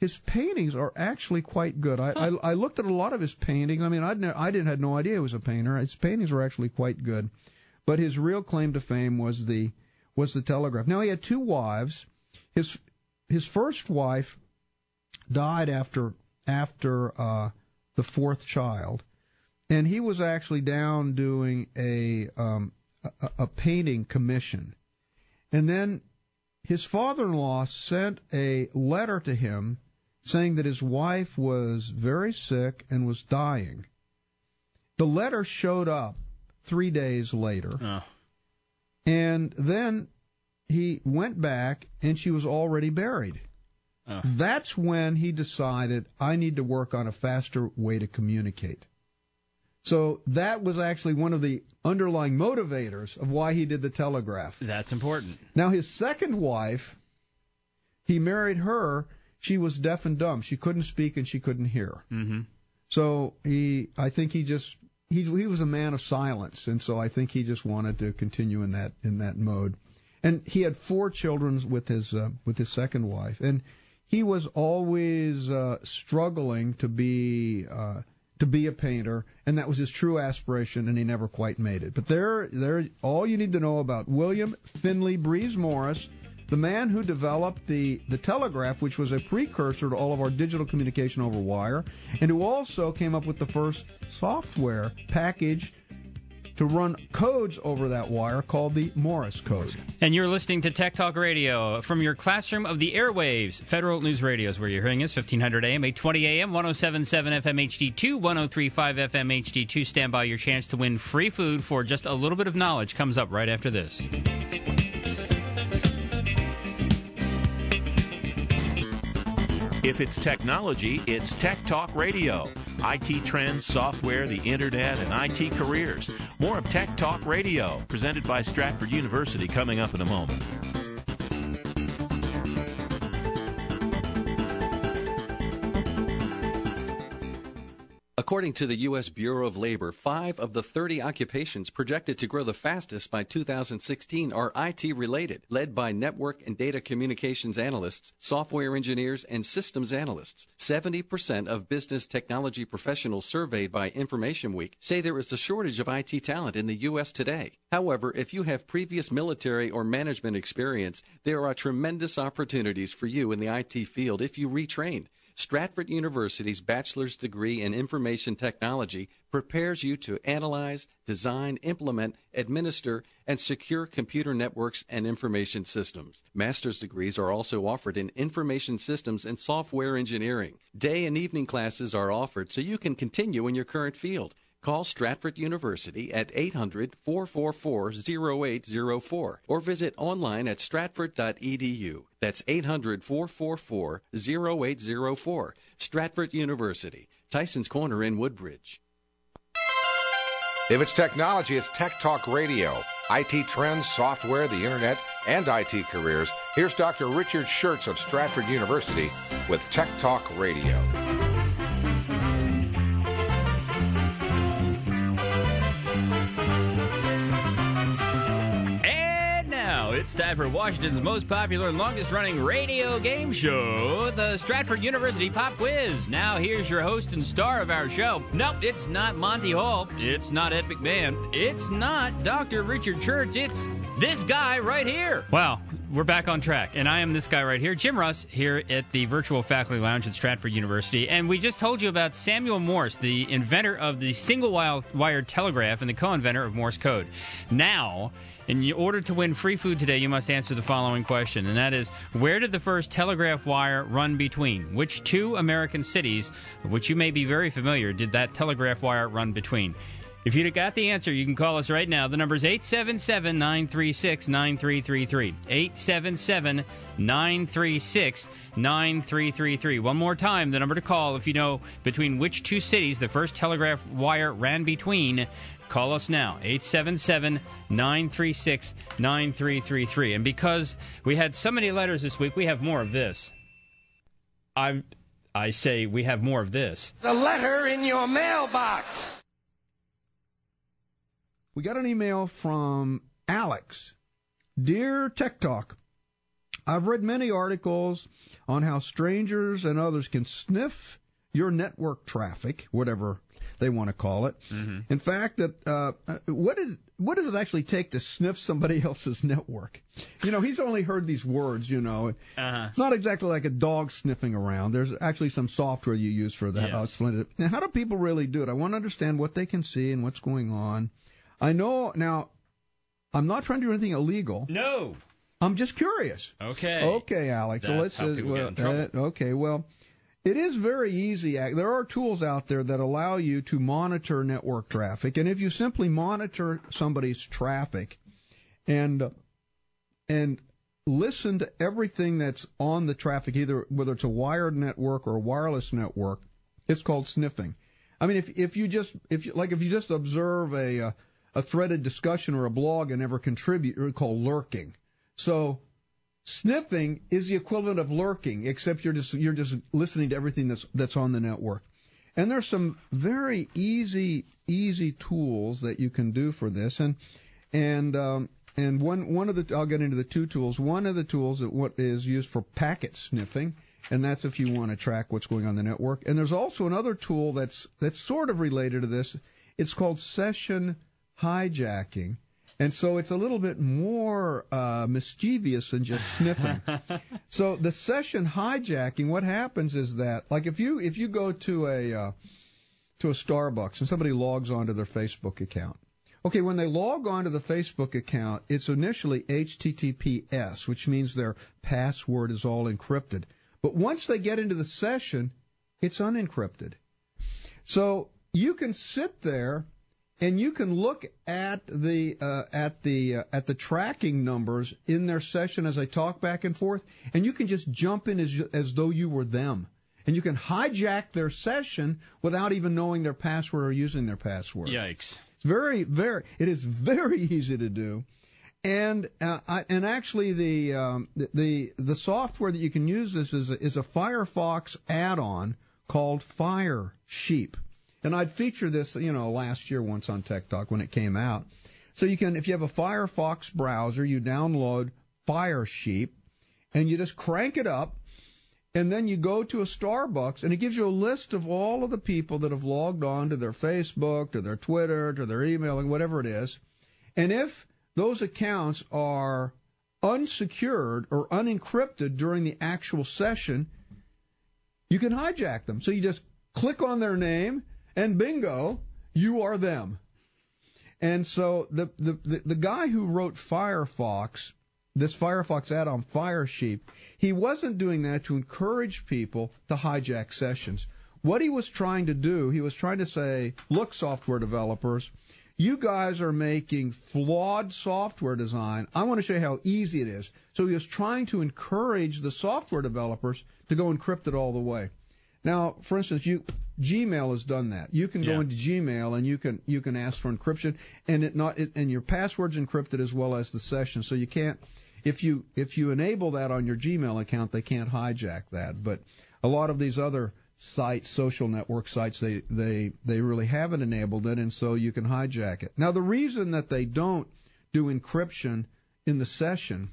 Speaker 4: his paintings are actually quite good. I, huh. I I looked at a lot of his paintings. I mean, I'd ne- I didn't had no idea he was a painter. His paintings were actually quite good, but his real claim to fame was the was the Telegraph. Now he had two wives. His his first wife died after after uh, the fourth child, and he was actually down doing a um, a, a painting commission, and then his father-in-law sent a letter to him saying that his wife was very sick and was dying. The letter showed up three days later, oh. and then he went back, and she was already buried. Oh. That's when he decided, I need to work on a faster way to communicate. So that was actually one of the underlying motivators of why he did the telegraph.
Speaker 3: That's important.
Speaker 4: Now, his second wife, he married her. She was deaf and dumb. She couldn't speak and she couldn't hear.
Speaker 3: Mm-hmm.
Speaker 4: So he, I think he just, he he was a man of silence, and so I think he just wanted to continue in that in that mode. And he had four children with his uh, with his second wife, and he was always uh, struggling to be. Uh, to be a painter, and that was his true aspiration, and he never quite made it. But there, there, all you need to know about William Finley Breese Morris, the man who developed the, the telegraph, which was a precursor to all of our digital communication over wire, and who also came up with the first software package to run codes over that wire called the Morse code.
Speaker 3: And you're listening to Tech Talk Radio from your classroom of the airwaves. Federal News Radio is where you're hearing us, fifteen hundred A M, eight twenty A M, one oh seven point seven F M H D two, one oh three point five F M H D two. Stand by. Your chance to win free food for just a little bit of knowledge comes up right after this.
Speaker 2: If it's technology, it's Tech Talk Radio. I T trends, software, the internet, and I T careers. More of Tech Talk Radio, presented by Stratford University, coming up in a moment.
Speaker 10: According to the U S Bureau of Labor, five of the thirty occupations projected to grow the fastest by two thousand sixteen are I T-related, led by network and data communications analysts, software engineers, and systems analysts. seventy percent of business technology professionals surveyed by Information Week say there is a shortage of I T talent in the U S today. However, if you have previous military or management experience, there are tremendous opportunities for you in the I T field if you retrain. Stratford University's bachelor's degree in information technology prepares you to analyze, design, implement, administer, and secure computer networks and information systems. Master's degrees are also offered in information systems and software engineering. Day and evening classes are offered so you can continue in your current field. Call Stratford University at eight hundred, four four four, oh eight oh four or visit online at stratford dot e d u. That's eight hundred, four four four, oh eight oh four. Stratford University, Tyson's Corner in Woodbridge.
Speaker 9: If it's technology, it's Tech Talk Radio. I T trends, software, the internet, and I T careers. Here's Doctor Richard Schertz of Stratford University with Tech Talk Radio.
Speaker 3: It's time for Washington's most popular and longest-running radio game show, the Stratford University Pop Quiz. Now here's your host and star of our show. Nope, it's not Monty Hall. It's not Ed McMahon. It's not Doctor Richard Schertz. It's this guy right here. Wow, we're back on track. And I am this guy right here, Jim Russ, here at the Virtual Faculty Lounge at Stratford University. And we just told you about Samuel Morse, the inventor of the single-wire telegraph and the co-inventor of Morse code. Now, in order to win free food today, you must answer the following question, and that is, where did the first telegraph wire run between? Which two American cities, which you may be very familiar, did that telegraph wire run between? If you got the answer, you can call us right now. The number is eight seven seven, nine three six, nine three three three. eight seven seven, nine three six, nine three three three. One more time, the number to call if you know between which two cities the first telegraph wire ran between. Call us now, eight seven seven, nine three six, nine three three three. And because we had so many letters this week, we have more of this. I I say we have more of this.
Speaker 5: The letter in your mailbox.
Speaker 4: We got an email from Alex. Dear Tech Talk, I've read many articles on how strangers and others can sniff your network traffic, whatever they want to call it. Mm-hmm. In fact, that uh, what is what does it actually take to sniff somebody else's network? You know, he's only heard these words. You know, uh-huh. It's not exactly like a dog sniffing around. There's actually some software you use for that.
Speaker 3: Yes.
Speaker 4: I'll explain it. Now, how do people really do it? I want to understand what they can see and what's going on. I know now. I'm not trying to do anything illegal.
Speaker 3: No.
Speaker 4: I'm just curious.
Speaker 3: Okay.
Speaker 4: Okay, Alex.
Speaker 3: That's
Speaker 4: so let's.
Speaker 3: how
Speaker 4: Uh,
Speaker 3: people
Speaker 4: well,
Speaker 3: get in trouble.
Speaker 4: Uh, okay. Well. It is very easy. There are tools out there that allow you to monitor network traffic, and if you simply monitor somebody's traffic and and listen to everything that's on the traffic, either whether it's a wired network or a wireless network, it's called sniffing. I mean, if if you just if you like if you just observe a a, a threaded discussion or a blog and never contribute, it's called lurking. So sniffing is the equivalent of lurking, except you're just you're just listening to everything that's that's on the network. And there's some very easy easy tools that you can do for this. And and um, and one one of the I'll get into the two tools. One of the tools that what is used for packet sniffing, and that's if you want to track what's going on the network. And there's also another tool that's that's sort of related to this. It's called session hijacking. And so it's a little bit more uh, mischievous than just sniffing. So the session hijacking, what happens is that, like if you if you go to a uh, to a Starbucks and somebody logs onto their Facebook account, okay, when they log onto the Facebook account, it's initially H T T P S, which means their password is all encrypted. But once they get into the session, it's unencrypted. So you can sit there and you can look at the uh, at the uh, at the tracking numbers in their session as they talk back and forth, and you can just jump in as as though you were them, and you can hijack their session without even knowing their password or using their password.
Speaker 3: Yikes!
Speaker 4: It's very very it is very easy to do, and uh, I, and actually the, um, the the the software that you can use this is a, is a Firefox add-on called FireSheep. And I'd feature this, you know, last year once on Tech Talk when it came out. So you can, if you have a Firefox browser, you download FireSheep, and you just crank it up, and then you go to a Starbucks, and it gives you a list of all of the people that have logged on to their Facebook, to their Twitter, to their emailing, whatever it is. And if those accounts are unsecured or unencrypted during the actual session, you can hijack them. So you just click on their name, and bingo, you are them. And so the, the, the, the guy who wrote Firefox, this Firefox add-on FireSheep, he wasn't doing that to encourage people to hijack sessions. What he was trying to do, he was trying to say, look, software developers, you guys are making flawed software design. I want to show you how easy it is. So he was trying to encourage the software developers to go encrypt it all the way. Now, for instance, you Gmail has done that. You can
Speaker 3: yeah.
Speaker 4: go into Gmail and you can you can ask for encryption, and it not it, and your password's encrypted as well as the session. So you can't if you if you enable that on your Gmail account, they can't hijack that. But a lot of these other sites, social network sites, they they they really haven't enabled it, and so you can hijack it. Now, the reason that they don't do encryption in the session,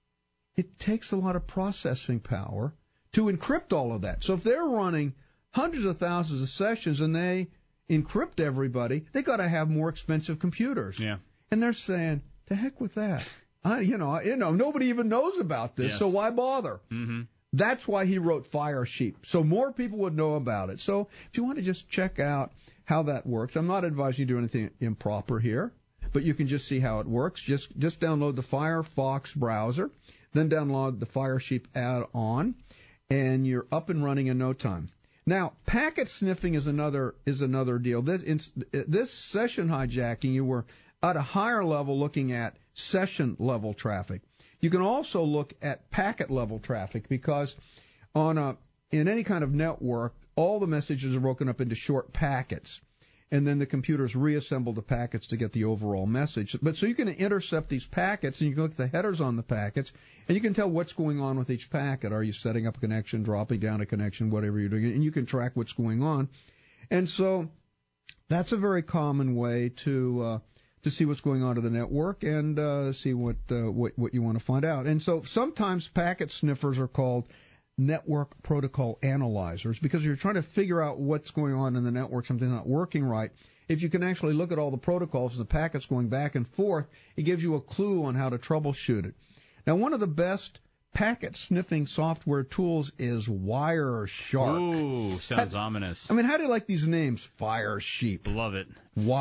Speaker 4: it takes a lot of processing power to encrypt all of that. So if they're running hundreds of thousands of sessions and they encrypt everybody, they got to have more expensive computers.
Speaker 3: Yeah.
Speaker 4: And they're saying, to heck with that. I, you know, you know, nobody even knows about this,
Speaker 3: yes.
Speaker 4: so why bother?
Speaker 3: Mm-hmm.
Speaker 4: That's why he wrote FireSheep, so more people would know about it. So if you want to just check out how that works, I'm not advising you to do anything improper here, but you can just see how it works. Just just download the Firefox browser, then download the FireSheep add-on, and you're up and running in no time. Now, packet sniffing is another is another deal. This this session hijacking, you were at a higher level looking at session level traffic. You can also look at packet level traffic because on a in any kind of network, all the messages are broken up into short packets, and then the computers reassemble the packets to get the overall message. But so you can intercept these packets, and you can look at the headers on the packets, and you can tell what's going on with each packet. Are you setting up a connection, dropping down a connection, whatever you're doing, and you can track what's going on. And so that's a very common way to uh, to see what's going on to the network and uh, see what, uh, what what you want to find out. And so sometimes packet sniffers are called network protocol analyzers because you're trying to figure out what's going on in the network, something not working right. If you can actually look at all the protocols and the packets going back and forth, it gives you a clue on how to troubleshoot it. Now, one of the best packet sniffing software tools is Wireshark.
Speaker 3: Ooh, sounds
Speaker 4: how,
Speaker 3: ominous.
Speaker 4: I mean, how do you like these names? Fire Sheep.
Speaker 3: Love it.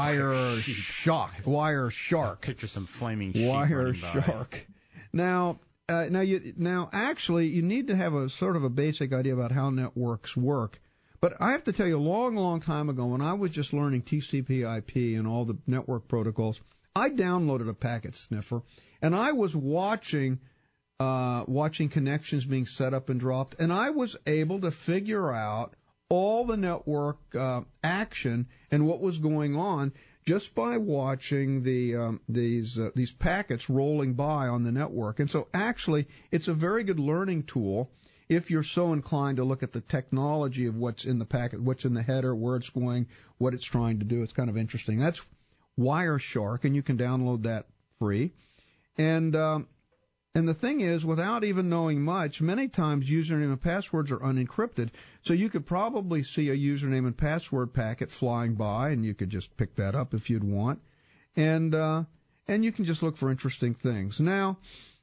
Speaker 4: Wireshark. Wireshark.
Speaker 3: Picture some flaming sheep.
Speaker 4: Wireshark. Now, uh, now, you, now, actually, you need to have a sort of a basic idea about how networks work. But I have to tell you, a long, long time ago, when I was just learning T C P I P and all the network protocols, I downloaded a packet sniffer, and I was watching uh, watching connections being set up and dropped, and I was able to figure out all the network uh, action and what was going on just by watching the um, these uh, these packets rolling by on the network. And so, actually, it's a very good learning tool. If you're so inclined to look at the technology of what's in the packet, what's in the header, where it's going, what it's trying to do, it's kind of interesting. That's Wireshark, and you can download that free. And um, and the thing is, without even knowing much, many times username and passwords are unencrypted. So you could probably see a username and password packet flying by, and you could just pick that up if you'd want. And uh, and you can just look for interesting things. Now,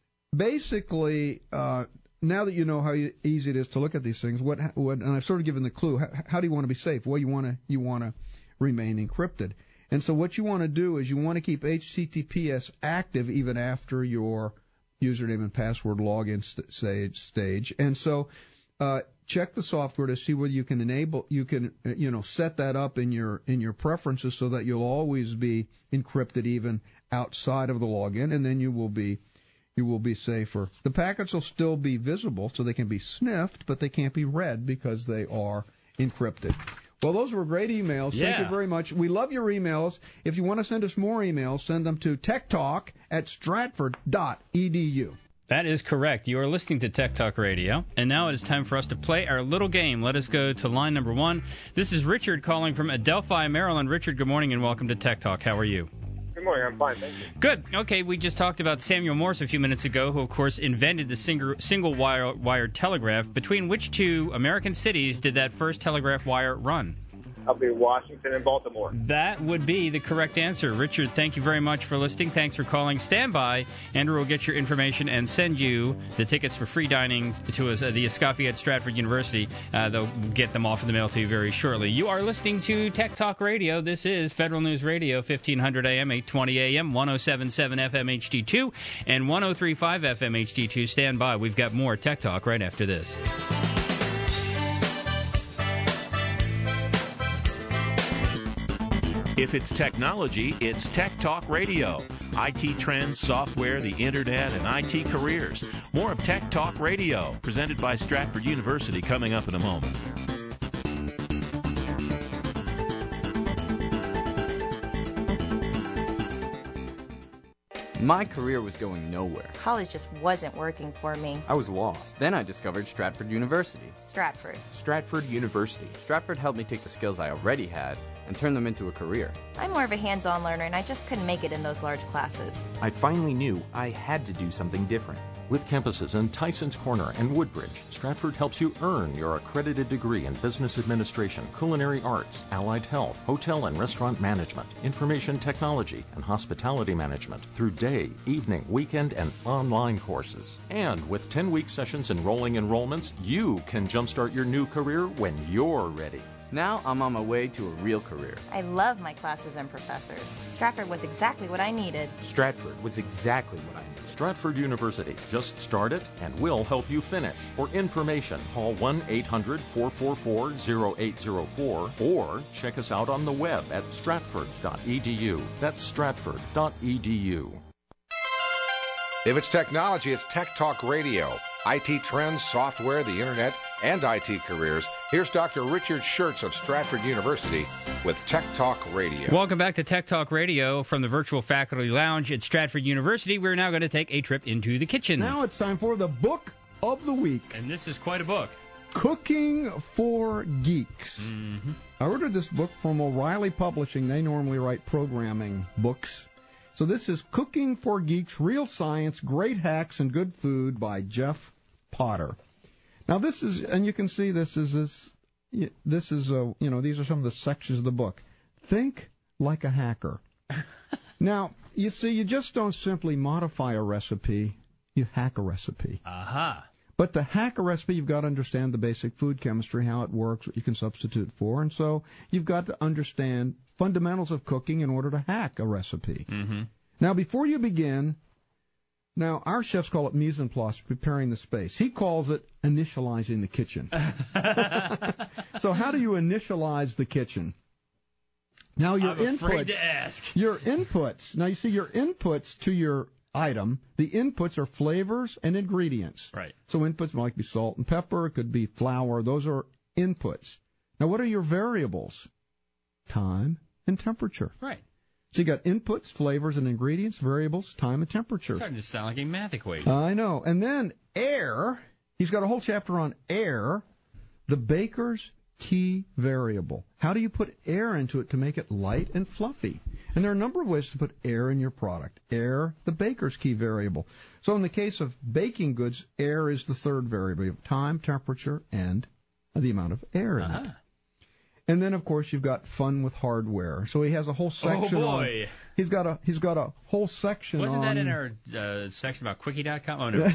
Speaker 4: basically. Uh, Now that you know how easy it is to look at these things, what, what and I've sort of given the clue. How, how do you want to be safe? Well, you want to you want to remain encrypted, and so what you want to do is you want to keep H T T P S active even after your username and password login st- stage. Stage, and so uh, check the software to see whether you can enable you can uh, you know set that up in your in your preferences so that you'll always be encrypted even outside of the login, and then you will be. You will be safer. The packets will still be visible, so they can be sniffed, but they can't be read because they are encrypted. Well, those were great emails.
Speaker 3: Yeah.
Speaker 4: Thank you very much. We love your emails. If you want to send us more emails, send them to techtalk at stratford dot e d u.
Speaker 3: That is correct. You are listening to Tech Talk Radio, and now it is time for us to play our little game. Let us go to line number one. This is Richard calling from Adelphi, Maryland. Richard, good morning and welcome to Tech Talk. How are you?
Speaker 11: Good morning. I'm fine, thank you.
Speaker 3: Good. Okay, we just talked about Samuel Morse a few minutes ago, who, of course, invented the single, single wire, wire telegraph. Between which two American cities did that first telegraph wire run?
Speaker 11: Up in Washington and Baltimore.
Speaker 3: That would be the correct answer. Richard, thank you very much for listening. Thanks for calling. Stand by. Andrew will get your information and send you the tickets for free dining to us, uh, the Escoffier at Stratford University. Uh, they'll get them off in the mail to you very shortly. You are listening to Tech Talk Radio. This is Federal News Radio, fifteen hundred A M, eight twenty A M, one oh seven point seven F M H D two, and one oh three point five F M H D two. Stand by. We've got more Tech Talk right after this.
Speaker 12: If it's technology, it's Tech Talk Radio. I T trends, software, the internet, and I T careers. More of Tech Talk Radio, presented by Stratford University, coming up in a moment.
Speaker 6: My career was going nowhere.
Speaker 7: College just wasn't working for me.
Speaker 6: I was lost. Then I discovered Stratford University.
Speaker 7: Stratford.
Speaker 6: Stratford University. Stratford helped me take the skills I already had and turn them into a career.
Speaker 7: I'm more of a hands-on learner, and I just couldn't make it in those large classes.
Speaker 8: I finally knew I had to do something different. With campuses in Tysons Corner and Woodbridge, Stratford helps you earn your accredited degree in business administration, culinary arts, allied health, hotel and restaurant management, information technology, and hospitality management through day, evening, weekend, and online courses. And with ten-week sessions and rolling enrollments, you can jumpstart your new career when you're ready.
Speaker 6: Now I'm on my way to a real career.
Speaker 7: I love my classes and professors. Stratford was exactly what I needed.
Speaker 13: Stratford was exactly what I needed.
Speaker 8: Stratford University. Just start it, and we'll help you finish. For information, call one eight hundred, four four four, oh eight oh four or check us out on the web at stratford dot e d u. That's stratford dot e d u.
Speaker 9: If it's technology, it's Tech Talk Radio. I T trends, software, the internet, and I T careers. Here's Doctor Richard Schertz of Stratford University with Tech Talk Radio.
Speaker 3: Welcome back to Tech Talk Radio from the virtual faculty lounge at Stratford University. We're now going to take a trip into the kitchen.
Speaker 4: Now it's time for the book of the week.
Speaker 3: And this is quite a book.
Speaker 4: Cooking for Geeks.
Speaker 3: Mm-hmm.
Speaker 4: I ordered this book from O'Reilly Publishing. They normally write programming books. So this is Cooking for Geeks, Real Science, Great Hacks, and Good Food by Jeff Potter. Now this is, and you can see this is this, this is a, you know, these are some of the sections of the book. Think like a hacker. Now, you see, you just don't simply modify a recipe, you hack a recipe.
Speaker 3: Aha.
Speaker 4: But to hack a recipe, you've got to understand the basic food chemistry, how it works, what you can substitute for, and so you've got to understand fundamentals of cooking in order to hack a recipe.
Speaker 3: Mm-hmm.
Speaker 4: Now, before you begin, now our chefs call it mise en place, preparing the space. He calls it initializing the kitchen. So how do you initialize the kitchen? Now your
Speaker 3: I'm afraid
Speaker 4: inputs,
Speaker 3: to ask.
Speaker 4: your inputs. Now you see your inputs to your item. The inputs are flavors and ingredients.
Speaker 3: Right.
Speaker 4: So inputs might be salt and pepper. It could be flour. Those are inputs. Now what are your variables? Time and temperature.
Speaker 3: Right.
Speaker 4: So you got inputs, flavors and ingredients, variables, time and temperature.
Speaker 3: It's starting to sound like a math equation.
Speaker 4: I know. And then air. He's got a whole chapter on air, the baker's key variable. How do you put air into it to make it light and fluffy? And there are a number of ways to put air in your product. Air, the baker's key variable. So in the case of baking goods, air is the third variable. You have time, temperature, and the amount of air in
Speaker 3: Uh-huh.
Speaker 4: it. And then, of course, you've got fun with hardware. So he has a whole section
Speaker 3: Oh, boy.
Speaker 4: on... He's got a, he's got a whole section
Speaker 3: Wasn't
Speaker 4: on...
Speaker 3: that in our uh, section about Quickie dot com? Oh, no.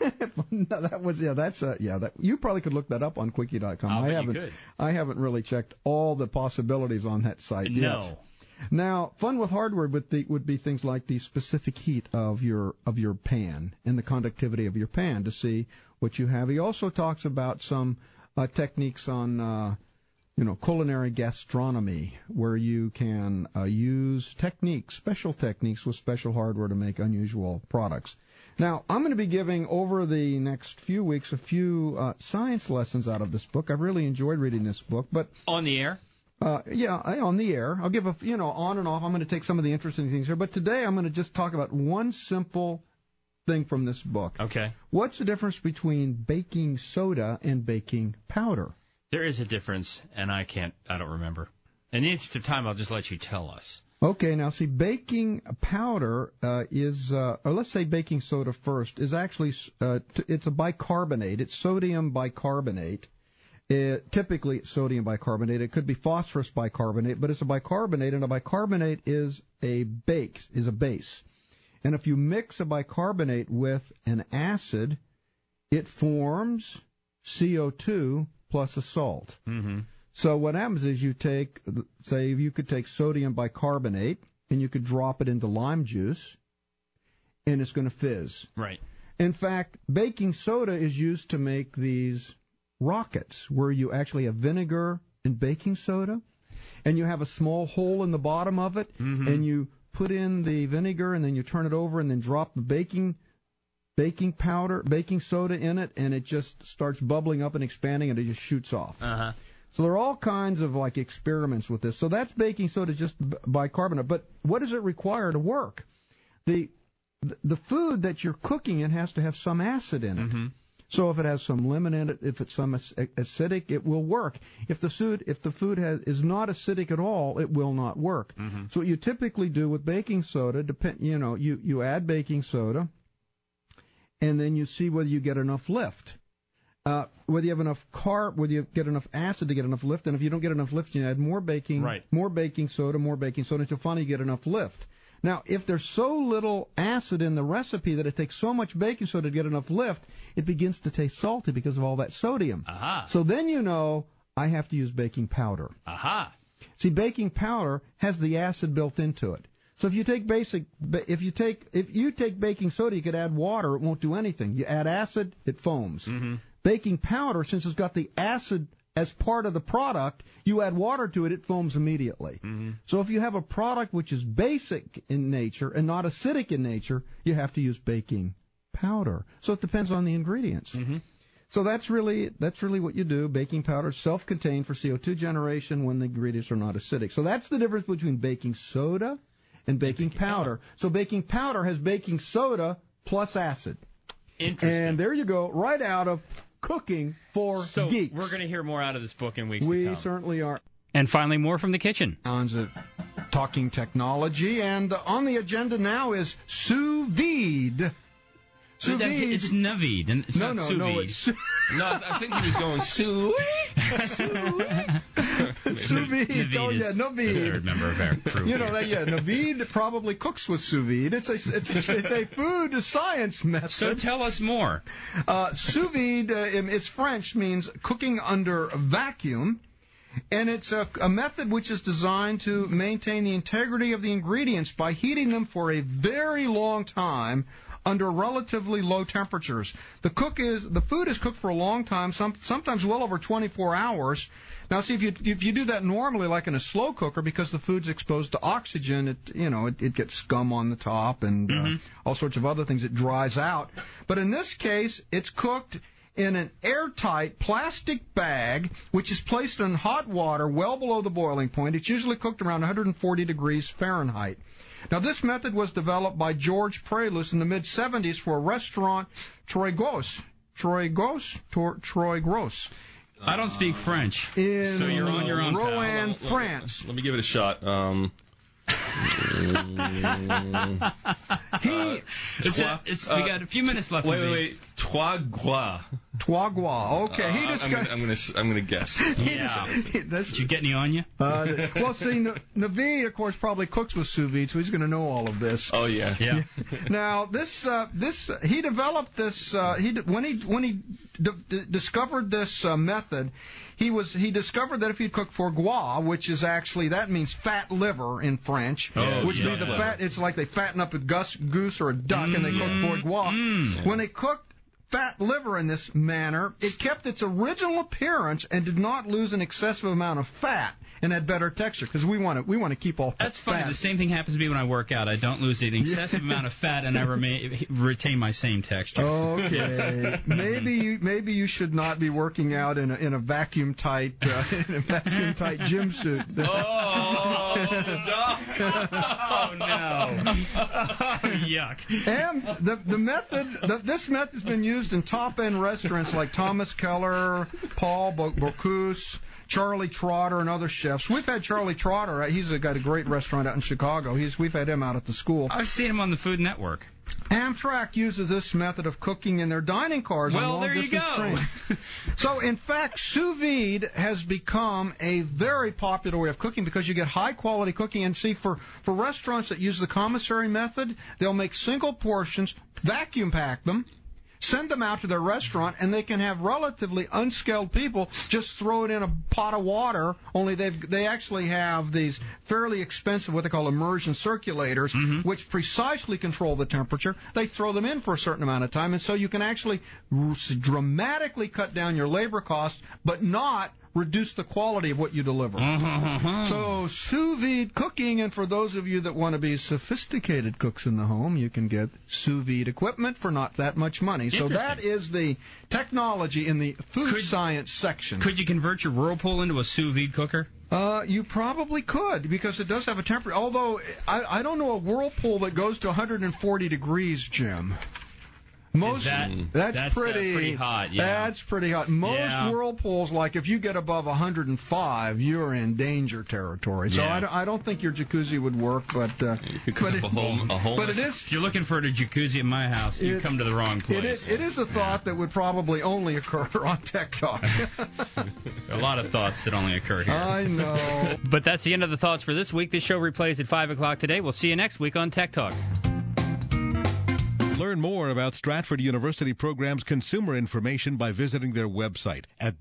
Speaker 4: No, that was yeah. That's uh, yeah. That you probably could look that up on Quickie dot com.
Speaker 3: I'll
Speaker 4: I
Speaker 3: bet you
Speaker 4: haven't.
Speaker 3: could.
Speaker 4: I haven't really checked all the possibilities on that site
Speaker 3: No.
Speaker 4: yet. Now, fun with hardware would, the, would be things like the specific heat of your of your pan and the conductivity of your pan to see what you have. He also talks about some uh, techniques on. Uh, You know, culinary gastronomy, where you can uh, use techniques, special techniques with special hardware to make unusual products. Now, I'm going to be giving over the next few weeks a few uh, science lessons out of this book. I've really enjoyed reading this book, but
Speaker 3: On the air?
Speaker 4: uh, yeah, I, on the air, I'll give a you know on and off. I'm going to take some of the interesting things here, but today I'm going to just talk about one simple thing from this book.
Speaker 3: Okay.
Speaker 4: What's the difference between baking soda and baking powder?
Speaker 3: There is a difference, and I can't, I don't remember. In the interest of time, I'll just let you tell us.
Speaker 4: Okay, now see, baking powder uh, is, uh, or let's say baking soda first, is actually, uh, t- it's a bicarbonate. It's sodium bicarbonate. It, typically, it's sodium bicarbonate. It could be phosphorus bicarbonate, but it's a bicarbonate, and a bicarbonate is a base, is a base. And if you mix a bicarbonate with an acid, it forms C O two plus a salt.
Speaker 3: Mm-hmm.
Speaker 4: So what happens is you take, say, you could take sodium bicarbonate and you could drop it into lime juice, and it's going to fizz.
Speaker 3: Right.
Speaker 4: In fact, baking soda is used to make these rockets where you actually have vinegar and baking soda, and you have a small hole in the bottom of it,
Speaker 3: mm-hmm.
Speaker 4: and you put in the vinegar, and then you turn it over, and then drop the baking baking powder, baking soda in it, and it just starts bubbling up and expanding, and it just shoots off.
Speaker 3: Uh-huh.
Speaker 4: So there are all kinds of like experiments with this. So that's baking soda, just b- bicarbonate. But what does it require to work? The the food that you're cooking in has to have some acid in it.
Speaker 3: Mm-hmm.
Speaker 4: So if it has some lemon in it, if it's some acidic, it will work. If the food if the food has is not acidic at all, it will not work.
Speaker 3: Mm-hmm.
Speaker 4: So what you typically do with baking soda, depend you know you you add baking soda, and then you see whether you get enough lift. Uh, whether you have enough carb, whether you get enough acid to get enough lift, and if you don't get enough lift, you add more baking,
Speaker 3: right.
Speaker 4: more baking soda, more baking soda until finally you get enough lift. Now, if there's so little acid in the recipe that it takes so much baking soda to get enough lift, it begins to taste salty because of all that sodium.
Speaker 3: Aha.
Speaker 4: So then you know I have to use baking powder.
Speaker 3: Aha.
Speaker 4: See, baking powder has the acid built into it. So if you take basic, if you take if you take baking soda, you could add water, it won't do anything. You add acid, it foams.
Speaker 3: Mm-hmm.
Speaker 4: Baking powder, since it's got the acid as part of the product, you add water to it, it foams immediately.
Speaker 3: Mm-hmm.
Speaker 4: So if you have a product which is basic in nature and not acidic in nature, you have to use baking powder. So it depends on the ingredients.
Speaker 3: Mm-hmm.
Speaker 4: So that's really that's really what you do. Baking powder is self-contained for C O two generation when the ingredients are not acidic. So that's the difference between baking soda and baking, baking powder. powder. So baking powder has baking soda plus acid.
Speaker 3: Interesting.
Speaker 4: And there you go, right out of Cooking for
Speaker 3: so
Speaker 4: Geeks.
Speaker 3: We're going to hear more out of this book in weeks
Speaker 4: we
Speaker 3: to come.
Speaker 4: We certainly are.
Speaker 3: And finally, more from the kitchen.
Speaker 4: Challenge that talking technology, and on the agenda now is sous vide. Sous vide.
Speaker 14: It's Navid, and it's
Speaker 4: no,
Speaker 14: not
Speaker 4: no,
Speaker 14: sous
Speaker 4: no,
Speaker 14: vide.
Speaker 4: it's sous
Speaker 15: No, I think he was going sous
Speaker 4: Sous vide. Oh yeah, Navid.
Speaker 14: I remember very true.
Speaker 4: You know that, yeah. Navid probably cooks with sous vide. It's a it's a, it's a food science method.
Speaker 14: So tell us more.
Speaker 4: Uh, sous vide, uh, it's French, means cooking under vacuum. And it's a, a method which is designed to maintain the integrity of the ingredients by heating them for a very long time under relatively low temperatures. The cook is the food is cooked for a long time, some, sometimes well over twenty-four hours. Now, see, if you if you do that normally, like in a slow cooker, because the food's exposed to oxygen, it you know it, it gets scum on the top and mm-hmm. uh, all sorts of other things. It dries out. But in this case, it's cooked in an airtight plastic bag, which is placed in hot water well below the boiling point. It's usually cooked around one hundred forty degrees Fahrenheit. Now, this method was developed by George Prelus in the mid seventies for a restaurant, Troy Gros. Troy Gros? Tor- Troy Gros.
Speaker 14: I don't speak French,
Speaker 4: in
Speaker 14: so you're on your own.
Speaker 4: Rouen,
Speaker 15: pal.
Speaker 4: France.
Speaker 15: Let me give it a shot. Um,
Speaker 4: he,
Speaker 14: it's a, it's, we got a few minutes left.
Speaker 15: Wait, wait, wait. Trois Gras.
Speaker 4: Trois Gras. Okay.
Speaker 15: Uh,
Speaker 4: he
Speaker 15: I'm gonna, I'm gonna, I'm gonna guess.
Speaker 14: Yeah. Did you get any on you?
Speaker 4: Uh, well, see, Navid, of course, probably cooks with sous vide, so he's going to know all of this.
Speaker 15: Oh yeah.
Speaker 14: Yeah.
Speaker 4: Now, this, uh, this, he developed this. Uh, he when he when he d- d- discovered this uh, method. He was he discovered that if he'd cook foie gras, which is actually that means fat liver in French,
Speaker 14: oh,
Speaker 4: which
Speaker 14: yeah.
Speaker 4: means the fat. It's like they fatten up a gus, goose or a duck, mm, and they cook foie gras.
Speaker 14: Mm.
Speaker 4: When they cooked fat liver in this manner, it kept its original appearance and did not lose an excessive amount of fat and had better texture because we want to we want to keep all that
Speaker 14: That's funny.
Speaker 4: fat.
Speaker 14: The same thing happens to me when I work out. I don't lose an excessive amount of fat and I remain, retain my same texture.
Speaker 4: Okay, maybe you, maybe you should not be working out in a in a vacuum tight uh, in a vacuum tight gym suit.
Speaker 14: Oh, oh no! Yuck!
Speaker 4: And the the method the, this method has been used in top end restaurants like Thomas Keller, Paul Bocuse, Charlie Trotter, and other chefs. We've had Charlie Trotter. He's got a great restaurant out in Chicago. He's we've had him out at the school.
Speaker 14: I've seen him on the Food Network.
Speaker 4: Amtrak uses this method of cooking in their dining cars
Speaker 14: well,
Speaker 4: on long
Speaker 14: there you
Speaker 4: distance
Speaker 14: go.
Speaker 4: trains. So, in fact, sous vide has become a very popular way of cooking because you get high-quality cooking. And see, for, for restaurants that use the commissary method, they'll make single portions, vacuum pack them, send them out to their restaurant, and they can have relatively unskilled people just throw it in a pot of water, only they've, they actually have these fairly expensive, what they call immersion circulators, mm-hmm. which precisely control the temperature. They throw them in for a certain amount of time, and so you can actually r- dramatically cut down your labor costs, but not reduce the quality of what you deliver.
Speaker 14: Mm-hmm.
Speaker 4: So sous vide cooking, and for those of you that want to be sophisticated cooks in the home, you can get sous vide equipment for not that much money. So that is the technology in the food
Speaker 14: could,
Speaker 4: science section.
Speaker 14: Could you convert your Whirlpool into a sous vide cooker?
Speaker 4: Uh, you probably could, because it does have a temperature. Although I, I don't know a Whirlpool that goes to one hundred forty degrees, Jim. Most,
Speaker 14: that,
Speaker 4: that's,
Speaker 14: that's
Speaker 4: pretty,
Speaker 14: uh, pretty hot. Yeah.
Speaker 4: That's pretty hot. Most
Speaker 14: yeah.
Speaker 4: Whirlpools, like if you get above one hundred five, you're in danger territory. So
Speaker 14: yeah.
Speaker 4: I, don't, I don't think your jacuzzi would work, but uh,
Speaker 15: you could cook
Speaker 4: but,
Speaker 15: up
Speaker 4: it,
Speaker 15: a home, a home
Speaker 4: but it is.
Speaker 14: If you're looking for a jacuzzi at my house, you
Speaker 4: it,
Speaker 14: come to the wrong place.
Speaker 4: It is, it is a thought yeah. that would probably only occur on Tech Talk.
Speaker 14: A lot of thoughts that only occur here.
Speaker 4: I know.
Speaker 3: But that's the end of the thoughts for this week. This show replays at five o'clock today. We'll see you next week on Tech Talk.
Speaker 16: Learn more about Stratford University Program's consumer information by visiting their website at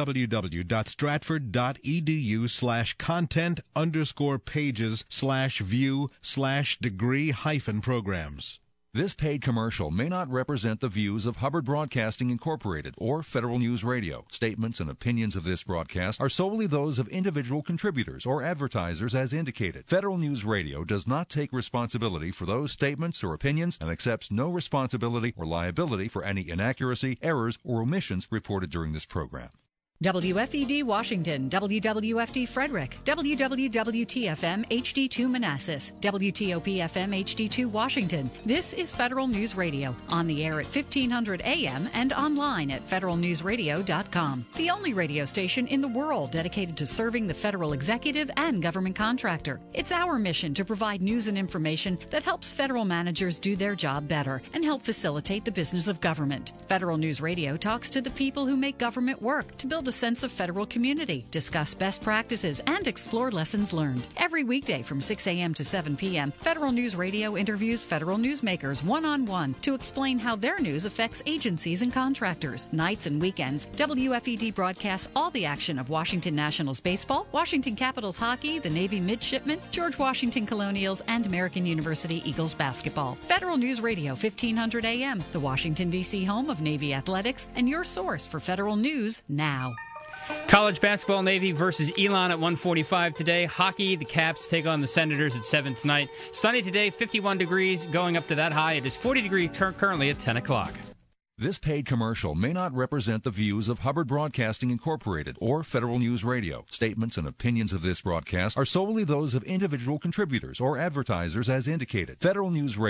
Speaker 16: www.stratford.edu slash content underscore pages slash view slash degree hyphen programs.
Speaker 1: This paid commercial may not represent the views of Hubbard Broadcasting Incorporated or Federal News Radio. Statements and opinions of this broadcast are solely those of individual contributors or advertisers as indicated. Federal News Radio does not take responsibility for those statements or opinions and accepts no responsibility or liability for any inaccuracy, errors, or omissions reported during this program.
Speaker 17: W F E D Washington, W W F D Frederick, W W W T F M H D two Manassas, W T O P F M H D two Washington. This is Federal News Radio, on the air at fifteen hundred A M and online at federal news radio dot com. The only radio station in the world dedicated to serving the federal executive and government contractor. It's our mission to provide news and information that helps federal managers do their job better and help facilitate the business of government. Federal News Radio talks to the people who make government work to build a sense of federal community, discuss best practices, and explore lessons learned. Every weekday from six A M to seven P M, Federal News Radio interviews federal newsmakers one-on-one to explain how their news affects agencies and contractors. Nights and weekends, W F E D broadcasts all the action of Washington Nationals baseball, Washington Capitals hockey, the Navy midshipmen, George Washington Colonials, and American University Eagles basketball. Federal News Radio, fifteen hundred A M, the Washington, D C home of Navy athletics, and your source for federal news now.
Speaker 3: College basketball, Navy versus Elon at one forty-five today. Hockey, the Caps take on the Senators at seven tonight. Sunny today, fifty-one degrees, going up to that high. It is forty degrees ter- currently at ten o'clock.
Speaker 1: This paid commercial may not represent the views of Hubbard Broadcasting Incorporated or Federal News Radio. Statements and opinions of this broadcast are solely those of individual contributors or advertisers as indicated. Federal News Radio